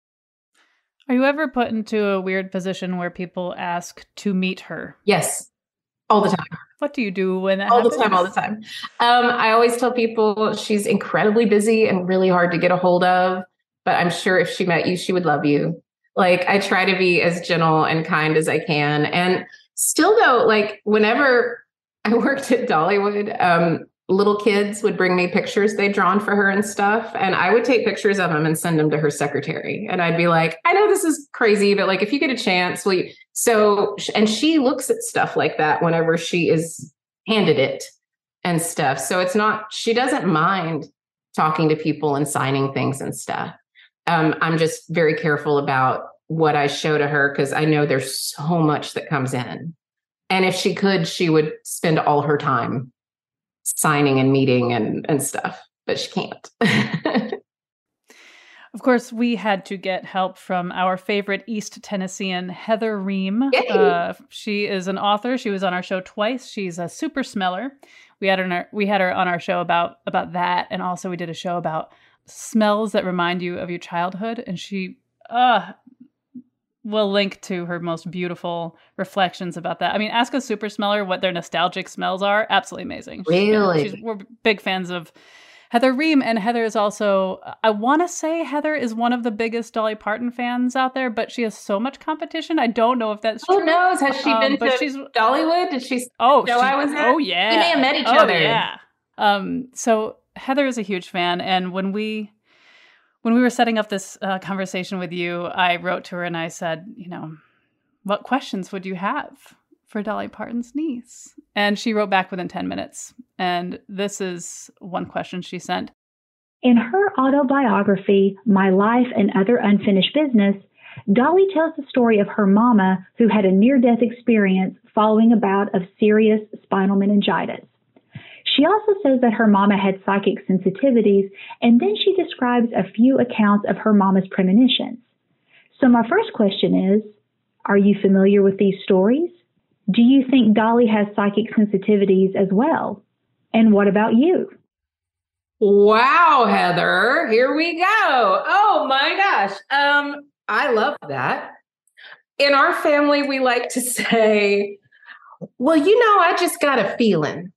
Are you ever put into a weird position where people ask to meet her? Yes. All the time. What do you do when that all happens? the time, all the time. Um, I always tell people she's incredibly busy and really hard to get a hold of, but I'm sure if she met you, she would love you. Like, I try to be as gentle and kind as I can. And still though, like whenever I worked at Dollywood, um, little kids would bring me pictures they'd drawn for her and stuff. And I would take pictures of them and send them to her secretary. And I'd be like, I know this is crazy, but like, if you get a chance, will you? So, and she looks at stuff like that whenever she is handed it and stuff. So it's not, she doesn't mind talking to people and signing things and stuff. Um, I'm just very careful about what I show to her because I know there's so much that comes in. And if she could, she would spend all her time signing and meeting and, and stuff, but she can't. Of course, we had to get help from our favorite East Tennessean, Heather Ream. Uh, she is an author. She was on our show twice. She's a super smeller. We had her, on our, we had her on our show about, about that. And also we did a show about smells that remind you of your childhood. And she uh, will link to her most beautiful reflections about that. I mean, ask a super smeller what their nostalgic smells are. Absolutely amazing. Really? She's, we're big fans of Heather Ream, and Heather is also, I want to say Heather is one of the biggest Dolly Parton fans out there, but she has so much competition. I don't know if that's Who true. Who knows? Has she um, been but to she's, Dollywood? Did she oh, know she, I was there? Oh, yeah. We may have met each oh, other. yeah. Um, so Heather is a huge fan, and when we when we were setting up this uh, conversation with you, I wrote to her and I said, you know, what questions would you have for Dolly Parton's niece? And she wrote back within ten minutes. And this is one question she sent. In her autobiography, My Life and Other Unfinished Business, Dolly tells the story of her mama who had a near-death experience following a bout of serious spinal meningitis. She also says that her mama had psychic sensitivities, and then she describes a few accounts of her mama's premonitions. So my first question is, are you familiar with these stories? Do you think Dolly has psychic sensitivities as well? And what about you? Wow, Heather, here we go. Oh my gosh. Um, I love that. In our family, we like to say, well, you know, I just got a feeling.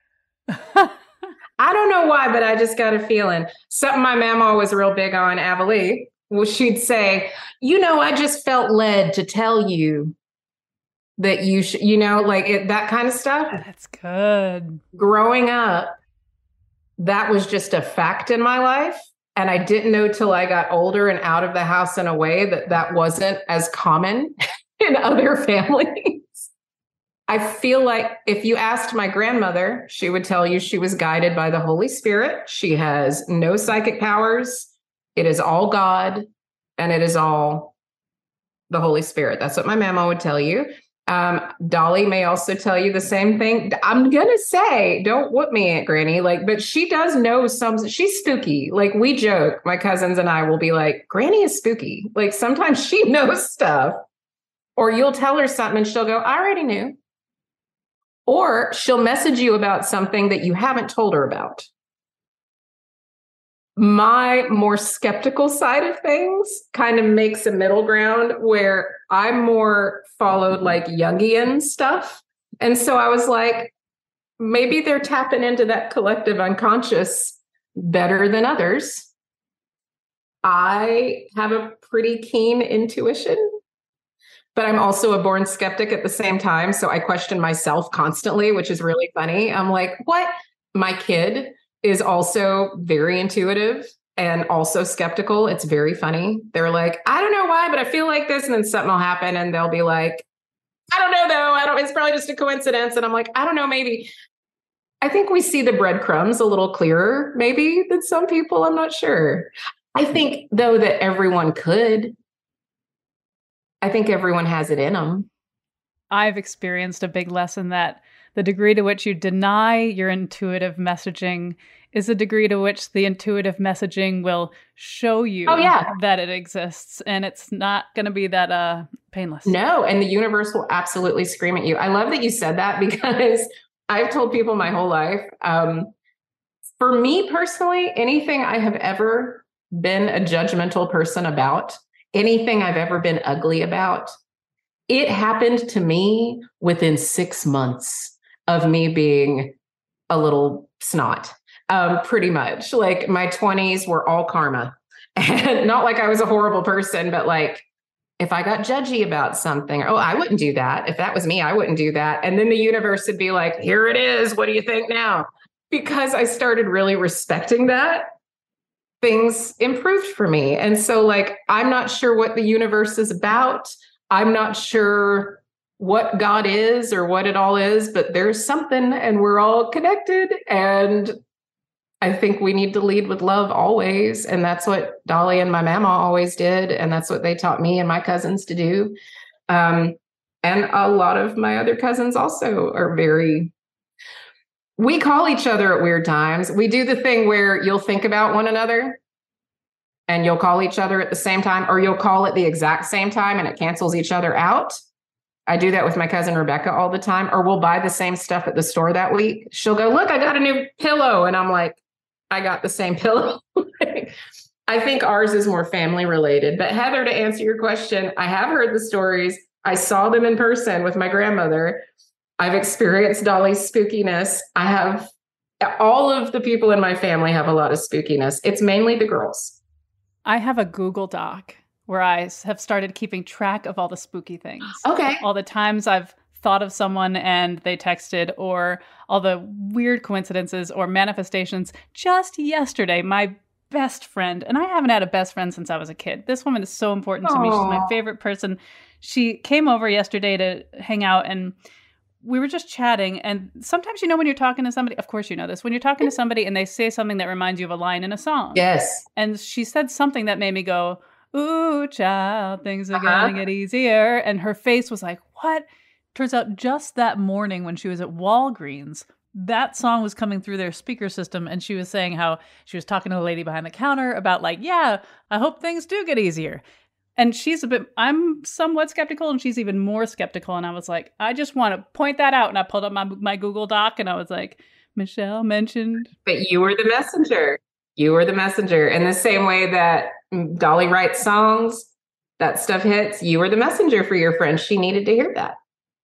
I don't know why, but I just got a feeling. Something my mama was real big on, Avalee, well, she'd say, you know, I just felt led to tell you that you should, you know, like it, that kind of stuff. That's good. Growing up, that was just a fact in my life. And I didn't know till I got older and out of the house in a way that that wasn't as common in other families. I feel like if you asked my grandmother, she would tell you she was guided by the Holy Spirit. She has no psychic powers. It is all God, and it is all the Holy Spirit. That's what my mama would tell you. Um, Dolly may also tell you the same thing. I'm going to say, don't whoop me, Aunt Granny, like, but she does know some, she's spooky. Like we joke, my cousins and I will be like, Granny is spooky. Like sometimes she knows stuff, or you'll tell her something and she'll go, I already knew. Or she'll message you about something that you haven't told her about. My more skeptical side of things kind of makes a middle ground where I'm more followed like Jungian stuff. And so I was like, maybe they're tapping into that collective unconscious better than others. I have a pretty keen intuition, but I'm also a born skeptic at the same time. So I question myself constantly, which is really funny. I'm like, what? My kid is also very intuitive and also skeptical. It's very funny. They're like, I don't know why, but I feel like this. And then something will happen and they'll be like, I don't know though. I don't, it's probably just a coincidence. And I'm like, I don't know, maybe. I think we see the breadcrumbs a little clearer maybe than some people. I'm not sure. I think though that everyone could. I think everyone has it in them. I've experienced a big lesson that the degree to which you deny your intuitive messaging is the degree to which the intuitive messaging will show you oh, yeah. that it exists. And it's not going to be that uh, painless. No, and the universe will absolutely scream at you. I love that you said that because I've told people my whole life, um, for me personally, anything I have ever been a judgmental person about, anything I've ever been ugly about, it happened to me within six months of me being a little snot. Um, pretty much like my twenties were all karma, and not like I was a horrible person, but like if I got judgy about something, oh, I wouldn't do that. If that was me, I wouldn't do that. And then the universe would be like, here it is. What do you think now? Because I started really respecting that, things improved for me. And so like, I'm not sure what the universe is about. I'm not sure what God is or what it all is, but there's something and we're all connected. And I think we need to lead with love always. And that's what Dolly and my mama always did. And that's what they taught me and my cousins to do. Um, and a lot of my other cousins also are very, we call each other at weird times. We do the thing where you'll think about one another and you'll call each other at the same time, or you'll call at the exact same time and it cancels each other out. I do that with my cousin Rebecca all the time, or we'll buy the same stuff at the store that week. She'll go, look, I got a new pillow. And I'm like, I got the same pillow. I think ours is more family related. But Heather, to answer your question, I have heard the stories. I saw them in person with my grandmother. I've experienced Dolly's spookiness. I have, all of the people in my family have a lot of spookiness. It's mainly the girls. I have a Google Doc where I have started keeping track of all the spooky things. Okay. All the times I've thought of someone and they texted, or all the weird coincidences or manifestations. Just yesterday, my best friend, and I haven't had a best friend since I was a kid. This woman is so important to me. She's my favorite person. She came over yesterday to hang out and we were just chatting. And sometimes, you know, when you're talking to somebody, of course, you know this, when you're talking to somebody and they say something that reminds you of a line in a song. Yes. And she said something that made me go, ooh, child, things are uh-huh. going to get easier. And her face was like, what? Turns out just that morning when she was at Walgreens, that song was coming through their speaker system. And she was saying how she was talking to a lady behind the counter about like, yeah, I hope things do get easier. And she's a bit, I'm somewhat skeptical and she's even more skeptical. And I was like, I just want to point that out. And I pulled up my, my Google Doc and I was like, Michelle mentioned. But you were the messenger. You were the messenger. In the same way that Dolly writes songs, that stuff hits, you were the messenger for your friend. She needed to hear that.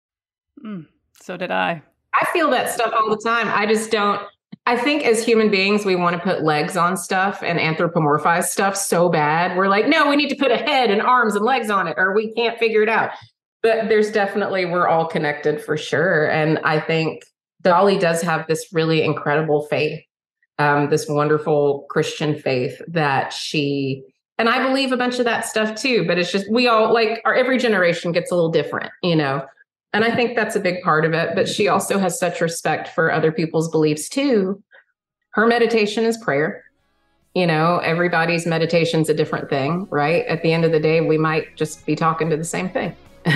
Mm, so did I. I feel that stuff all the time. I just don't, I think as human beings, we want to put legs on stuff and anthropomorphize stuff so bad. We're like, no, we need to put a head and arms and legs on it, or we can't figure it out. But there's definitely, we're all connected for sure. And I think Dolly does have this really incredible faith, um, this wonderful Christian faith that she, and I believe a bunch of that stuff too, but it's just, we all like, our every generation gets a little different, you know? And I think that's a big part of it. But she also has such respect for other people's beliefs too. Her meditation is prayer. You know, everybody's meditation's a different thing, right? At the end of the day, we might just be talking to the same thing.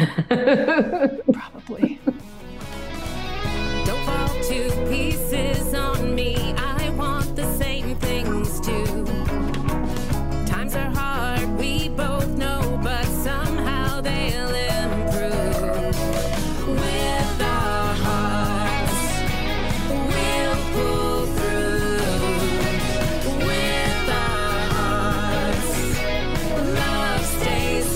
Probably. Don't fall to pieces on me. I want the same things too. Times are hard, we both know, but somehow they'll improve. With our hearts, we'll pull through. With our hearts, love stays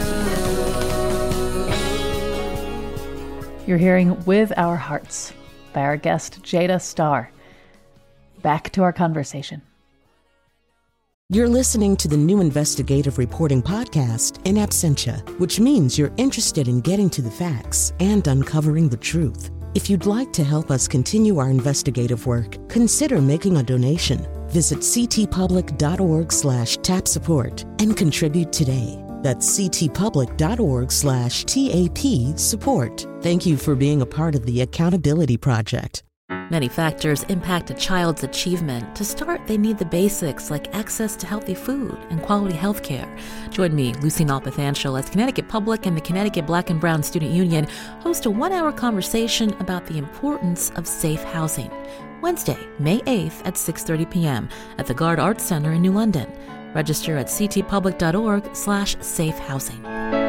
true. You're hearing With Our Hearts by our guest, Jada Starr. Back to our conversation. You're listening to the new investigative reporting podcast, In Absentia, which means you're interested in getting to the facts and uncovering the truth. If you'd like to help us continue our investigative work, consider making a donation. Visit ctpublic.org slash tap support and contribute today. That's ctpublic.org slash TAP support. Thank you for being a part of the Accountability Project. Many factors impact a child's achievement. To start, they need the basics like access to healthy food and quality health care. Join me, Lucy Nalpathanchel, as Connecticut Public and the Connecticut Black and Brown Student Union host a one-hour conversation about the importance of safe housing. Wednesday, May eighth at six thirty p.m. at the Gard Arts Center in New London. Register at ctpublic.org slash safe housing.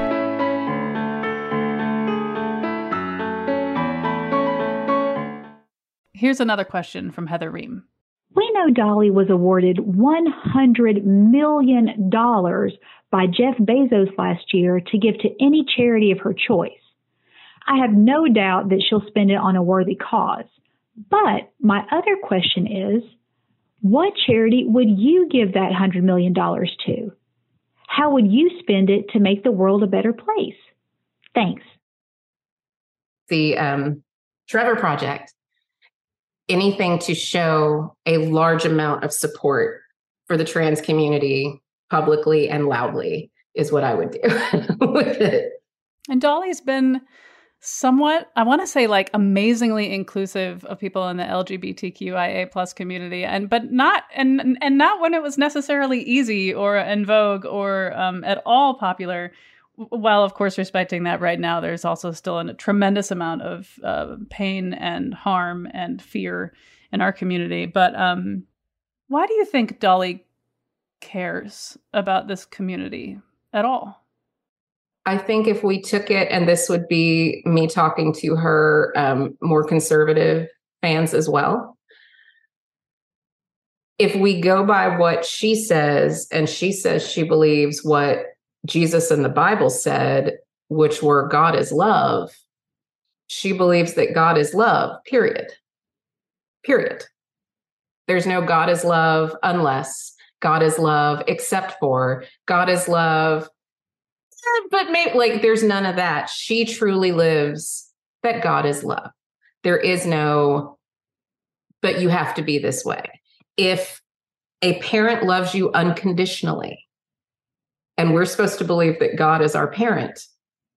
Here's another question from Heather Ream. We know Dolly was awarded one hundred million dollars by Jeff Bezos last year to give to any charity of her choice. I have no doubt that she'll spend it on a worthy cause. But my other question is, what charity would you give that one hundred million dollars to? How would you spend it to make the world a better place? Thanks. The um, Trevor Project. Anything to show a large amount of support for the trans community publicly and loudly is what I would do with it. And Dolly's been somewhat, I want to say like amazingly inclusive of people in the L G B T Q I A plus community, and but not and and not when it was necessarily easy or in vogue or um, at all popular. While, of course, respecting that right now, there's also still a tremendous amount of uh, pain and harm and fear in our community. But um, why do you think Dolly cares about this community at all? I think if we took it, and this would be me talking to her um, more conservative fans as well. If we go by what she says, and she says she believes what Jesus and the Bible said, which were God is love, she believes that God is love, period. Period. There's no God is love unless, God is love except for, God is love. But maybe like there's none of that. She truly lives that God is love. There is no, but you have to be this way. If a parent loves you unconditionally, and we're supposed to believe that God is our parent,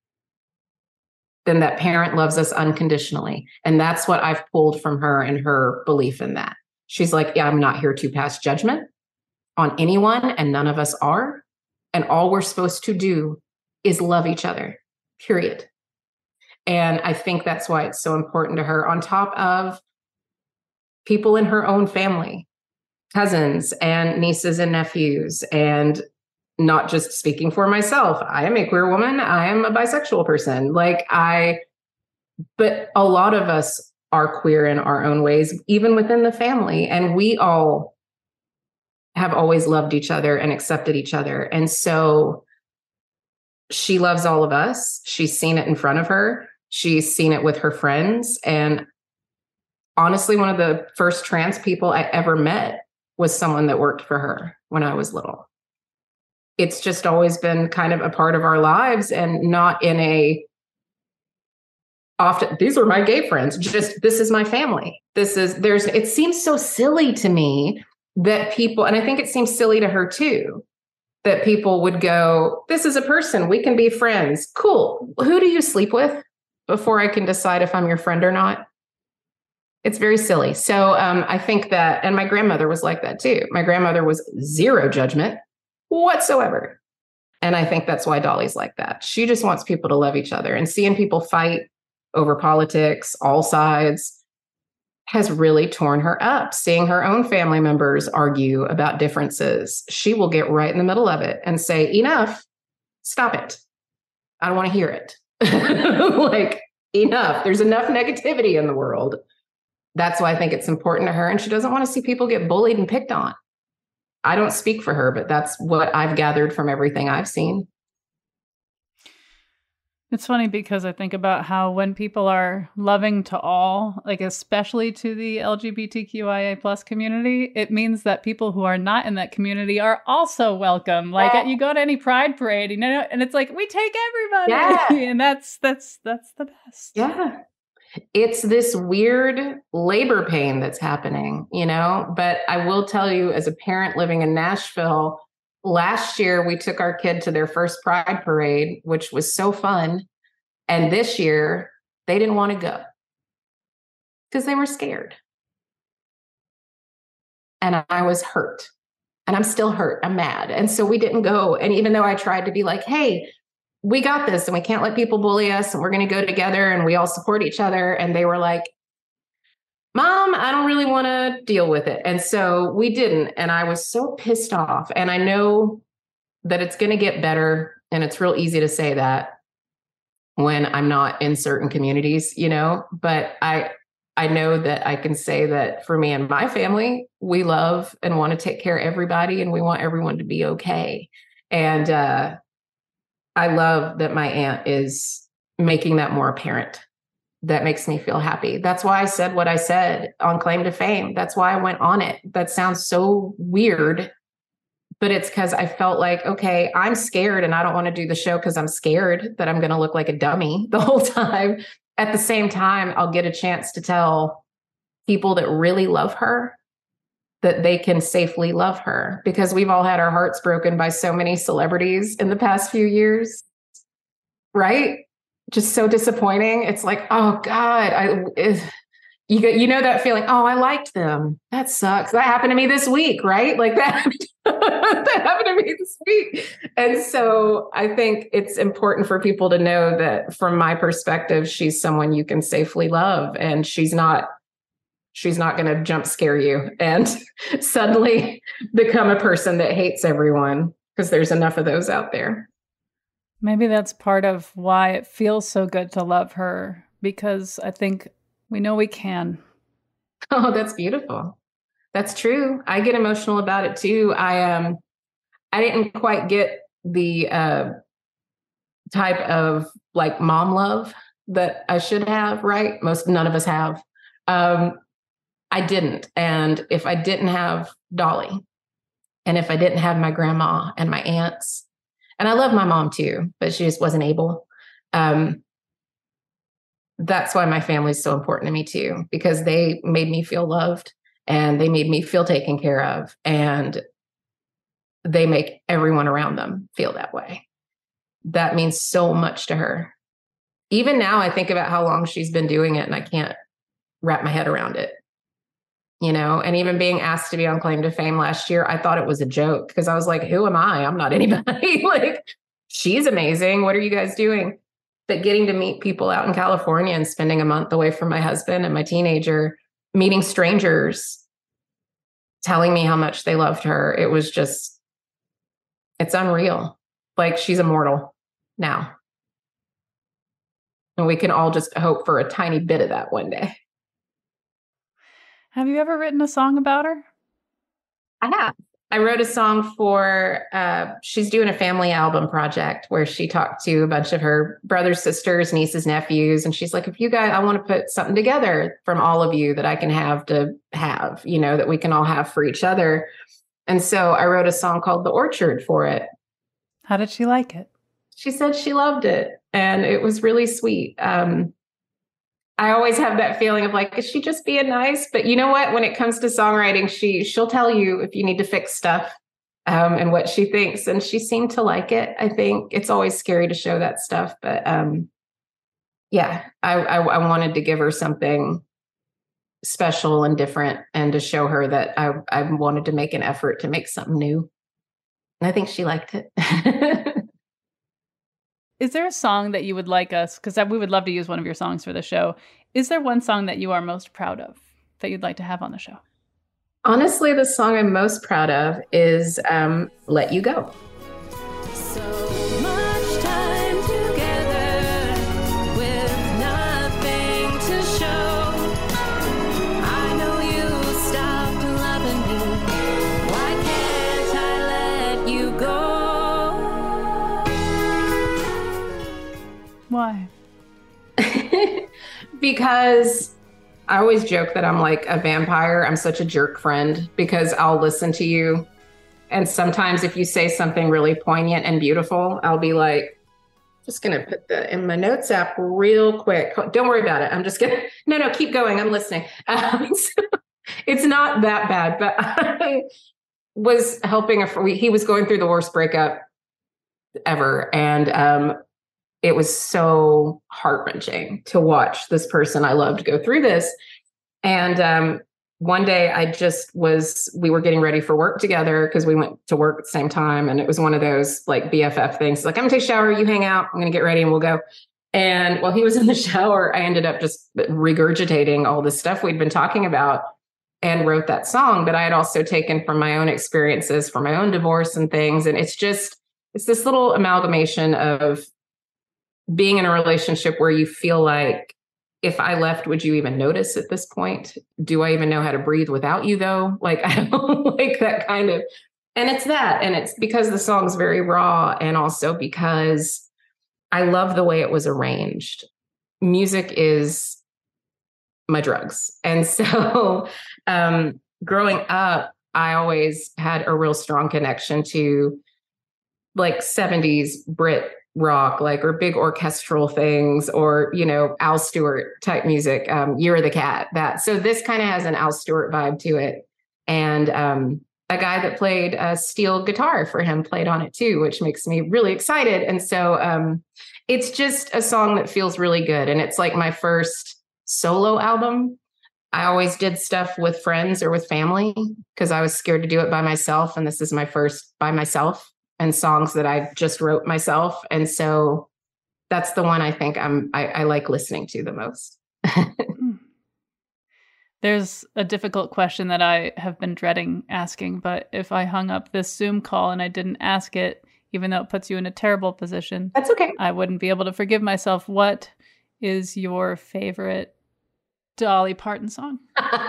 then that parent loves us unconditionally. And that's what I've pulled from her and her belief in that. She's like, yeah, I'm not here to pass judgment on anyone, and none of us are. And all we're supposed to do is love each other, period. And I think that's why it's so important to her, on top of people in her own family, cousins and nieces and nephews, and not just speaking for myself. I am a queer woman. I am a bisexual person. Like I, but a lot of us are queer in our own ways, even within the family. And we all have always loved each other and accepted each other. And so she loves all of us. She's seen it in front of her. She's seen it with her friends. And honestly, one of the first trans people I ever met was someone that worked for her when I was little. It's just always been kind of a part of our lives, and not in a often, these are my gay friends, just this is my family. This is, there's, it seems so silly to me that people, and I think it seems silly to her too, that people would go, this is a person, we can be friends. Cool. Who do you sleep with before I can decide if I'm your friend or not? It's very silly. So um, I think that, and my grandmother was like that too. My grandmother was zero judgment whatsoever. And I think that's why Dolly's like that. She just wants people to love each other, and seeing people fight over politics, all sides, has really torn her up. Seeing her own family members argue about differences, she will get right in the middle of it and say, enough, stop it. I don't want to hear it. Like, enough. There's enough negativity in the world. That's why I think it's important to her. And she doesn't want to see people get bullied and picked on. I don't speak for her, but that's what I've gathered from everything I've seen. It's funny because I think about how when people are loving to all, like especially to the L G B T Q I A plus community, it means that people who are not in that community are also welcome. Like yeah. You go to any pride parade, you know, and it's like, we take everybody. Yeah. And that's, that's, that's the best. Yeah. It's this weird labor pain that's happening, you know, but I will tell you, as a parent living in Nashville, last year we took our kid to their first pride parade, which was so fun. And this year they didn't want to go. because they were scared. And I was hurt. And I'm still hurt. I'm mad. And so we didn't go. And even though I tried to be like, hey, we got this and we can't let people bully us and we're going to go together and we all support each other. And they were like, Mom, I don't really want to deal with it. And so we didn't. And I was so pissed off. And I know that it's going to get better. And it's real easy to say that when I'm not in certain communities, you know, but I, I know that I can say that for me and my family, we love and want to take care of everybody and we want everyone to be okay. And uh, I love that my aunt is making that more apparent. That makes me feel happy. That's why I said what I said on Claim to Fame. That's why I went on it. That sounds so weird, but it's because I felt like, okay, I'm scared and I don't want to do the show because I'm scared that I'm going to look like a dummy the whole time. At the same time, I'll get a chance to tell people that really love her that they can safely love her, because we've all had our hearts broken by so many celebrities in the past few years, right? Just so disappointing. It's like, oh God, I if, you get, you know that feeling. Oh, I liked them. That sucks. That happened to me this week, right? Like that, that happened to me this week. And so I think it's important for people to know that from my perspective, she's someone you can safely love, and she's not, she's not going to jump scare you and suddenly become a person that hates everyone, because there's enough of those out there. Maybe that's part of why it feels so good to love her, because I think we know we can. Oh, that's beautiful. That's true. I get emotional about it too. I um, I didn't quite get the uh, type of like mom love that I should have, right? Most, none of us have. Um, I didn't. And if I didn't have Dolly, and if I didn't have my grandma and my aunts, and I love my mom too, but she just wasn't able. Um, that's why my family is so important to me too, because they made me feel loved and they made me feel taken care of. And they make everyone around them feel that way. That means so much to her. Even now, I think about how long she's been doing it and I can't wrap my head around it. You know, and even being asked to be on Claim to Fame last year, I thought it was a joke, because I was like, who am I? I'm not anybody. Like, she's amazing. What are you guys doing? But getting to meet people out in California and spending a month away from my husband and my teenager, meeting strangers, telling me how much they loved her. It was just, it's unreal. Like, she's immortal now. And we can all just hope for a tiny bit of that one day. Have you ever written a song about her? I have. I wrote a song for, uh, she's doing a family album project where she talked to a bunch of her brothers, sisters, nieces, nephews. And she's like, if you guys, I want to put something together from all of you that I can have to have, you know, that we can all have for each other. And so I wrote a song called The Orchard for it. How did she like it? She said she loved it. And it was really sweet. Um, I always have that feeling of like, is she just being nice? But you know what? When it comes to songwriting, she, she'll tell you if you need to fix stuff um, and what she thinks. And she seemed to like it. I think it's always scary to show that stuff. But um, yeah, I, I, I wanted to give her something special and different and to show her that I, I wanted to make an effort to make something new. And I think she liked it. Is there a song that you would like us, because we would love to use one of your songs for the show. Is there one song that you are most proud of that you'd like to have on the show? Honestly, the song I'm most proud of is um, Let You Go. So much time together with nothing to show. I know you stopped loving me. Why can't I let you go? Why? Because I always joke that I'm like a vampire. I'm such a jerk friend because I'll listen to you. And sometimes if you say something really poignant and beautiful, I'll be like, just going to put that in my notes app real quick. Don't worry about it. I'm just going to, no, no, keep going. I'm listening. Um, so it's not that bad, but I was helping a, he was going through the worst breakup ever. And, um, it was so heart-wrenching to watch this person I loved go through this. And um, one day I just was, we were getting ready for work together because we went to work at the same time. And it was one of those like B F F things. Like, I'm gonna take a shower, you hang out, I'm gonna get ready and we'll go. And while he was in the shower, I ended up just regurgitating all the stuff we'd been talking about and wrote that song that I had also taken from my own experiences, from my own divorce and things. And it's just, it's this little amalgamation of being in a relationship where you feel like, if I left, would you even notice at this point? Do I even know how to breathe without you though? Like, I don't like that kind of, and it's that, and it's because the song's very raw, and also because I love the way it was arranged. Music is my drugs. And so um, growing up, I always had a real strong connection to like seventies Brit rock, like, or big orchestral things, or, you know, Al Stewart type music, um, Year of the Cat, that. So this kind of has an Al Stewart vibe to it. And um, a guy that played a steel guitar for him played on it too, which makes me really excited. And so um, it's just a song that feels really good. And it's like my first solo album. I always did stuff with friends or with family because I was scared to do it by myself. And this is my first by myself, and songs that I just wrote myself. And so that's the one I think I'm, I, I like listening to the most. There's a difficult question that I have been dreading asking, but if I hung up this Zoom call and I didn't ask it, even though it puts you in a terrible position, that's okay. I wouldn't be able to forgive myself. What is your favorite Dolly Parton song?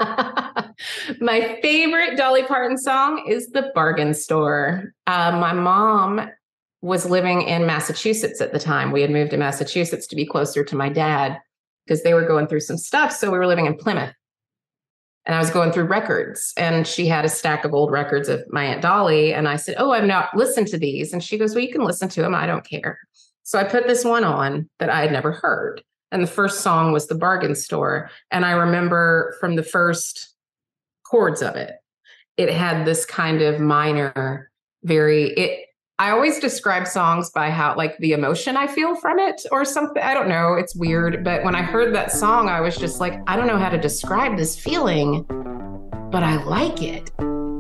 My favorite Dolly Parton song is The Bargain Store. Uh, my mom was living in Massachusetts at the time. We had moved to Massachusetts to be closer to my dad because they were going through some stuff. So we were living in Plymouth. And I was going through records, and she had a stack of old records of my Aunt Dolly. And I said, oh, I've not listened to these. And she goes, well, you can listen to them. I don't care. So I put this one on that I had never heard. And the first song was The Bargain Store. And I remember from the first chords of it, it had this kind of minor, very, it, I always describe songs by how, like, the emotion I feel from it or something. I don't know. It's weird. But when I heard that song, I was just like, I don't know how to describe this feeling, but I like it.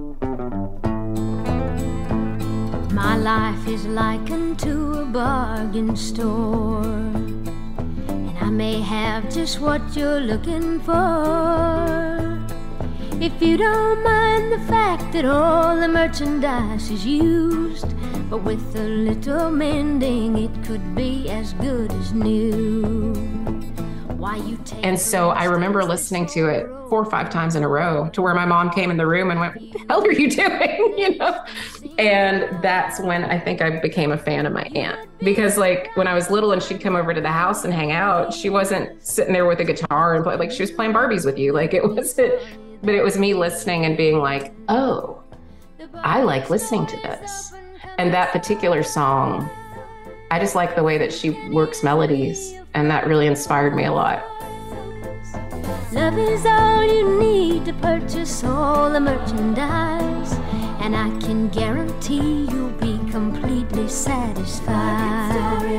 My life is likened to a bargain store, and I may have just what you're looking for. If you don't mind the fact that all the merchandise is used, but with a little mending, it could be as good as new. Why you take and so I remember listening to it four or five times in a row, to where my mom came in the room and went, what the hell are you doing? You know? And that's when I think I became a fan of my aunt. Because, like, when I was little and she'd come over to the house and hang out, she wasn't sitting there with a guitar and play, like, she was playing Barbies with you. Like, it wasn't, but it was me listening and being like, oh, I like listening to this. And that particular song, I just like the way that she works melodies, and that really inspired me a lot. Love is all you need to purchase all the merchandise, and I can guarantee you'll be completely satisfied.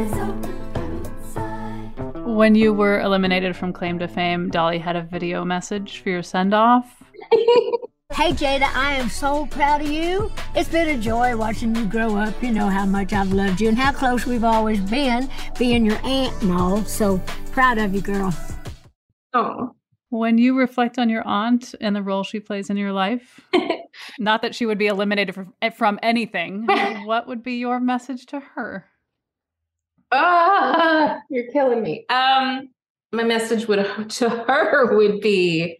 When you were eliminated from Claim to Fame, Dolly had a video message for your send-off. Hey, Jada, I am so proud of you. It's been a joy watching you grow up. You know how much I've loved you and how close we've always been, being your aunt and all. So proud of you, girl. Oh. When you reflect on your aunt and the role she plays in your life, not that she would be eliminated from, from anything, what would be your message to her? Ah, you're killing me. Um, my message would to her would be,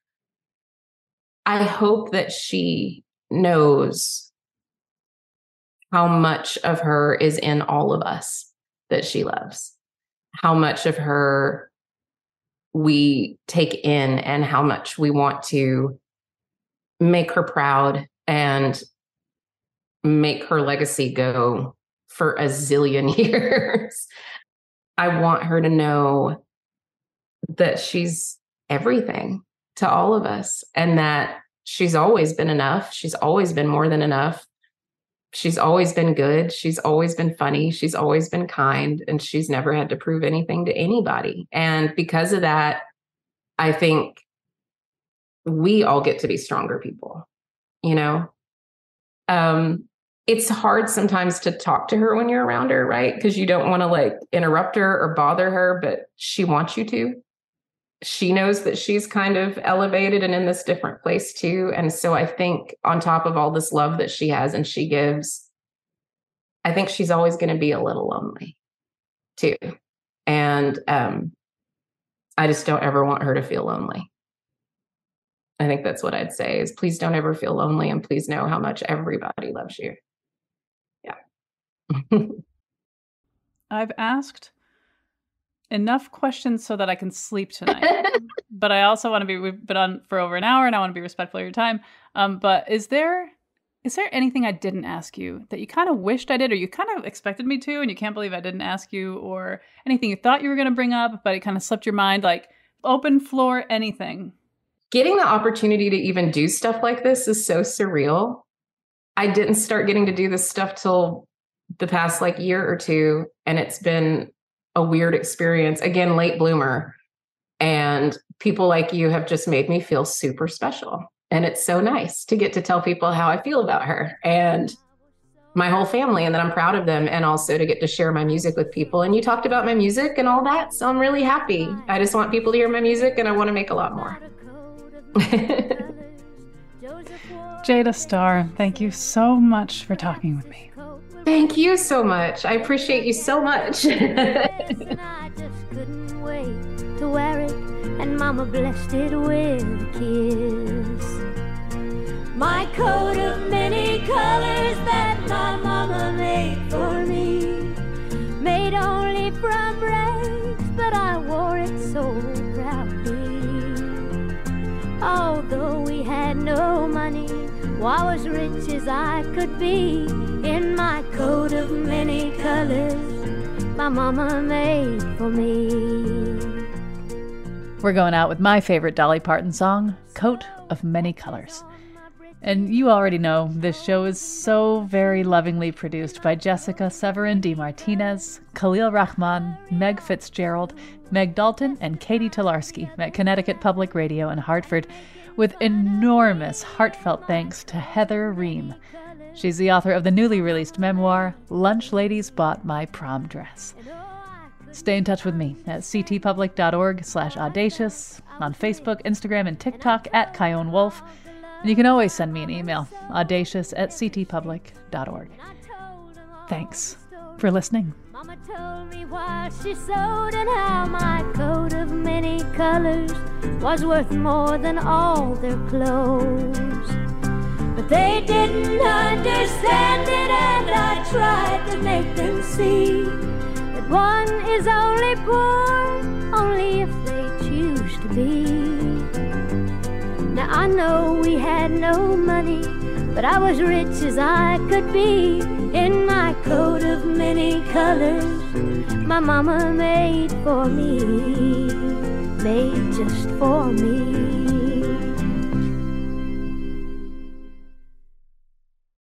I hope that she knows how much of her is in all of us that she loves, how much of her we take in, and how much we want to make her proud and make her legacy go for a zillion years. I want her to know that she's everything to all of us, and that she's always been enough. She's always been more than enough. She's always been good. She's always been funny. She's always been kind, and she's never had to prove anything to anybody. And because of that, I think we all get to be stronger people, you know? Um, it's hard sometimes to talk to her when you're around her, right? Because you don't want to like interrupt her or bother her, but she wants you to. She knows that she's kind of elevated and in this different place too. And so I think on top of all this love that she has and she gives, I think she's always going to be a little lonely too. And um, I just don't ever want her to feel lonely. I think that's what I'd say is please don't ever feel lonely and please know how much everybody loves you. Yeah. I've asked enough questions so that I can sleep tonight, but I also want to be, we've been on for over an hour and I want to be respectful of your time. Um, but is there, is there anything I didn't ask you that you kind of wished I did, or you kind of expected me to, and you can't believe I didn't ask you, or anything you thought you were going to bring up, but it kind of slipped your mind, like open floor, anything? Getting the opportunity to even do stuff like this is so surreal. I didn't start getting to do this stuff till the past like year or two. And it's been a weird experience. Again, late bloomer. And people like you have just made me feel super special. And it's so nice to get to tell people how I feel about her and my whole family, and that I'm proud of them, and also to get to share my music with people. And you talked about my music and all that. So I'm really happy. I just want people to hear my music and I want to make a lot more. Jada Starr, thank you so much for talking with me. Thank you so much. I appreciate you so much. I just couldn't wait to wear it, and Mama blessed it with a kiss. My coat of many colors that my Mama made for me, made only from rags, but I wore it so proudly. Although we had no money, well, I was rich as I could be, in my coat of many colors my Mama made for me. We're going out with my favorite Dolly Parton song, Coat of Many Colors. And you already know this show is so very lovingly produced by Jessica Severin D. Martinez, Khalil Rahman, Meg Fitzgerald, Meg Dalton, and Katie Tolarski at Connecticut Public Radio in Hartford, with enormous heartfelt thanks to Heather Ream. She's the author of the newly released memoir, Lunch Ladies Bought My Prom Dress. Stay in touch with me at ctpublic.org slash audacious, on Facebook, Instagram, and TikTok at Chion Wolf. And you can always send me an email, audacious at ctpublic dot org. Thanks for listening. Mama told me while she sewed and how my coat of many colors was worth more than all their clothes. But they didn't understand it, and I tried to make them see that one is only poor only if they choose to be. Now I know we had no money, but I was rich as I could be, in my coat of many colors my Mama made for me, made just for me.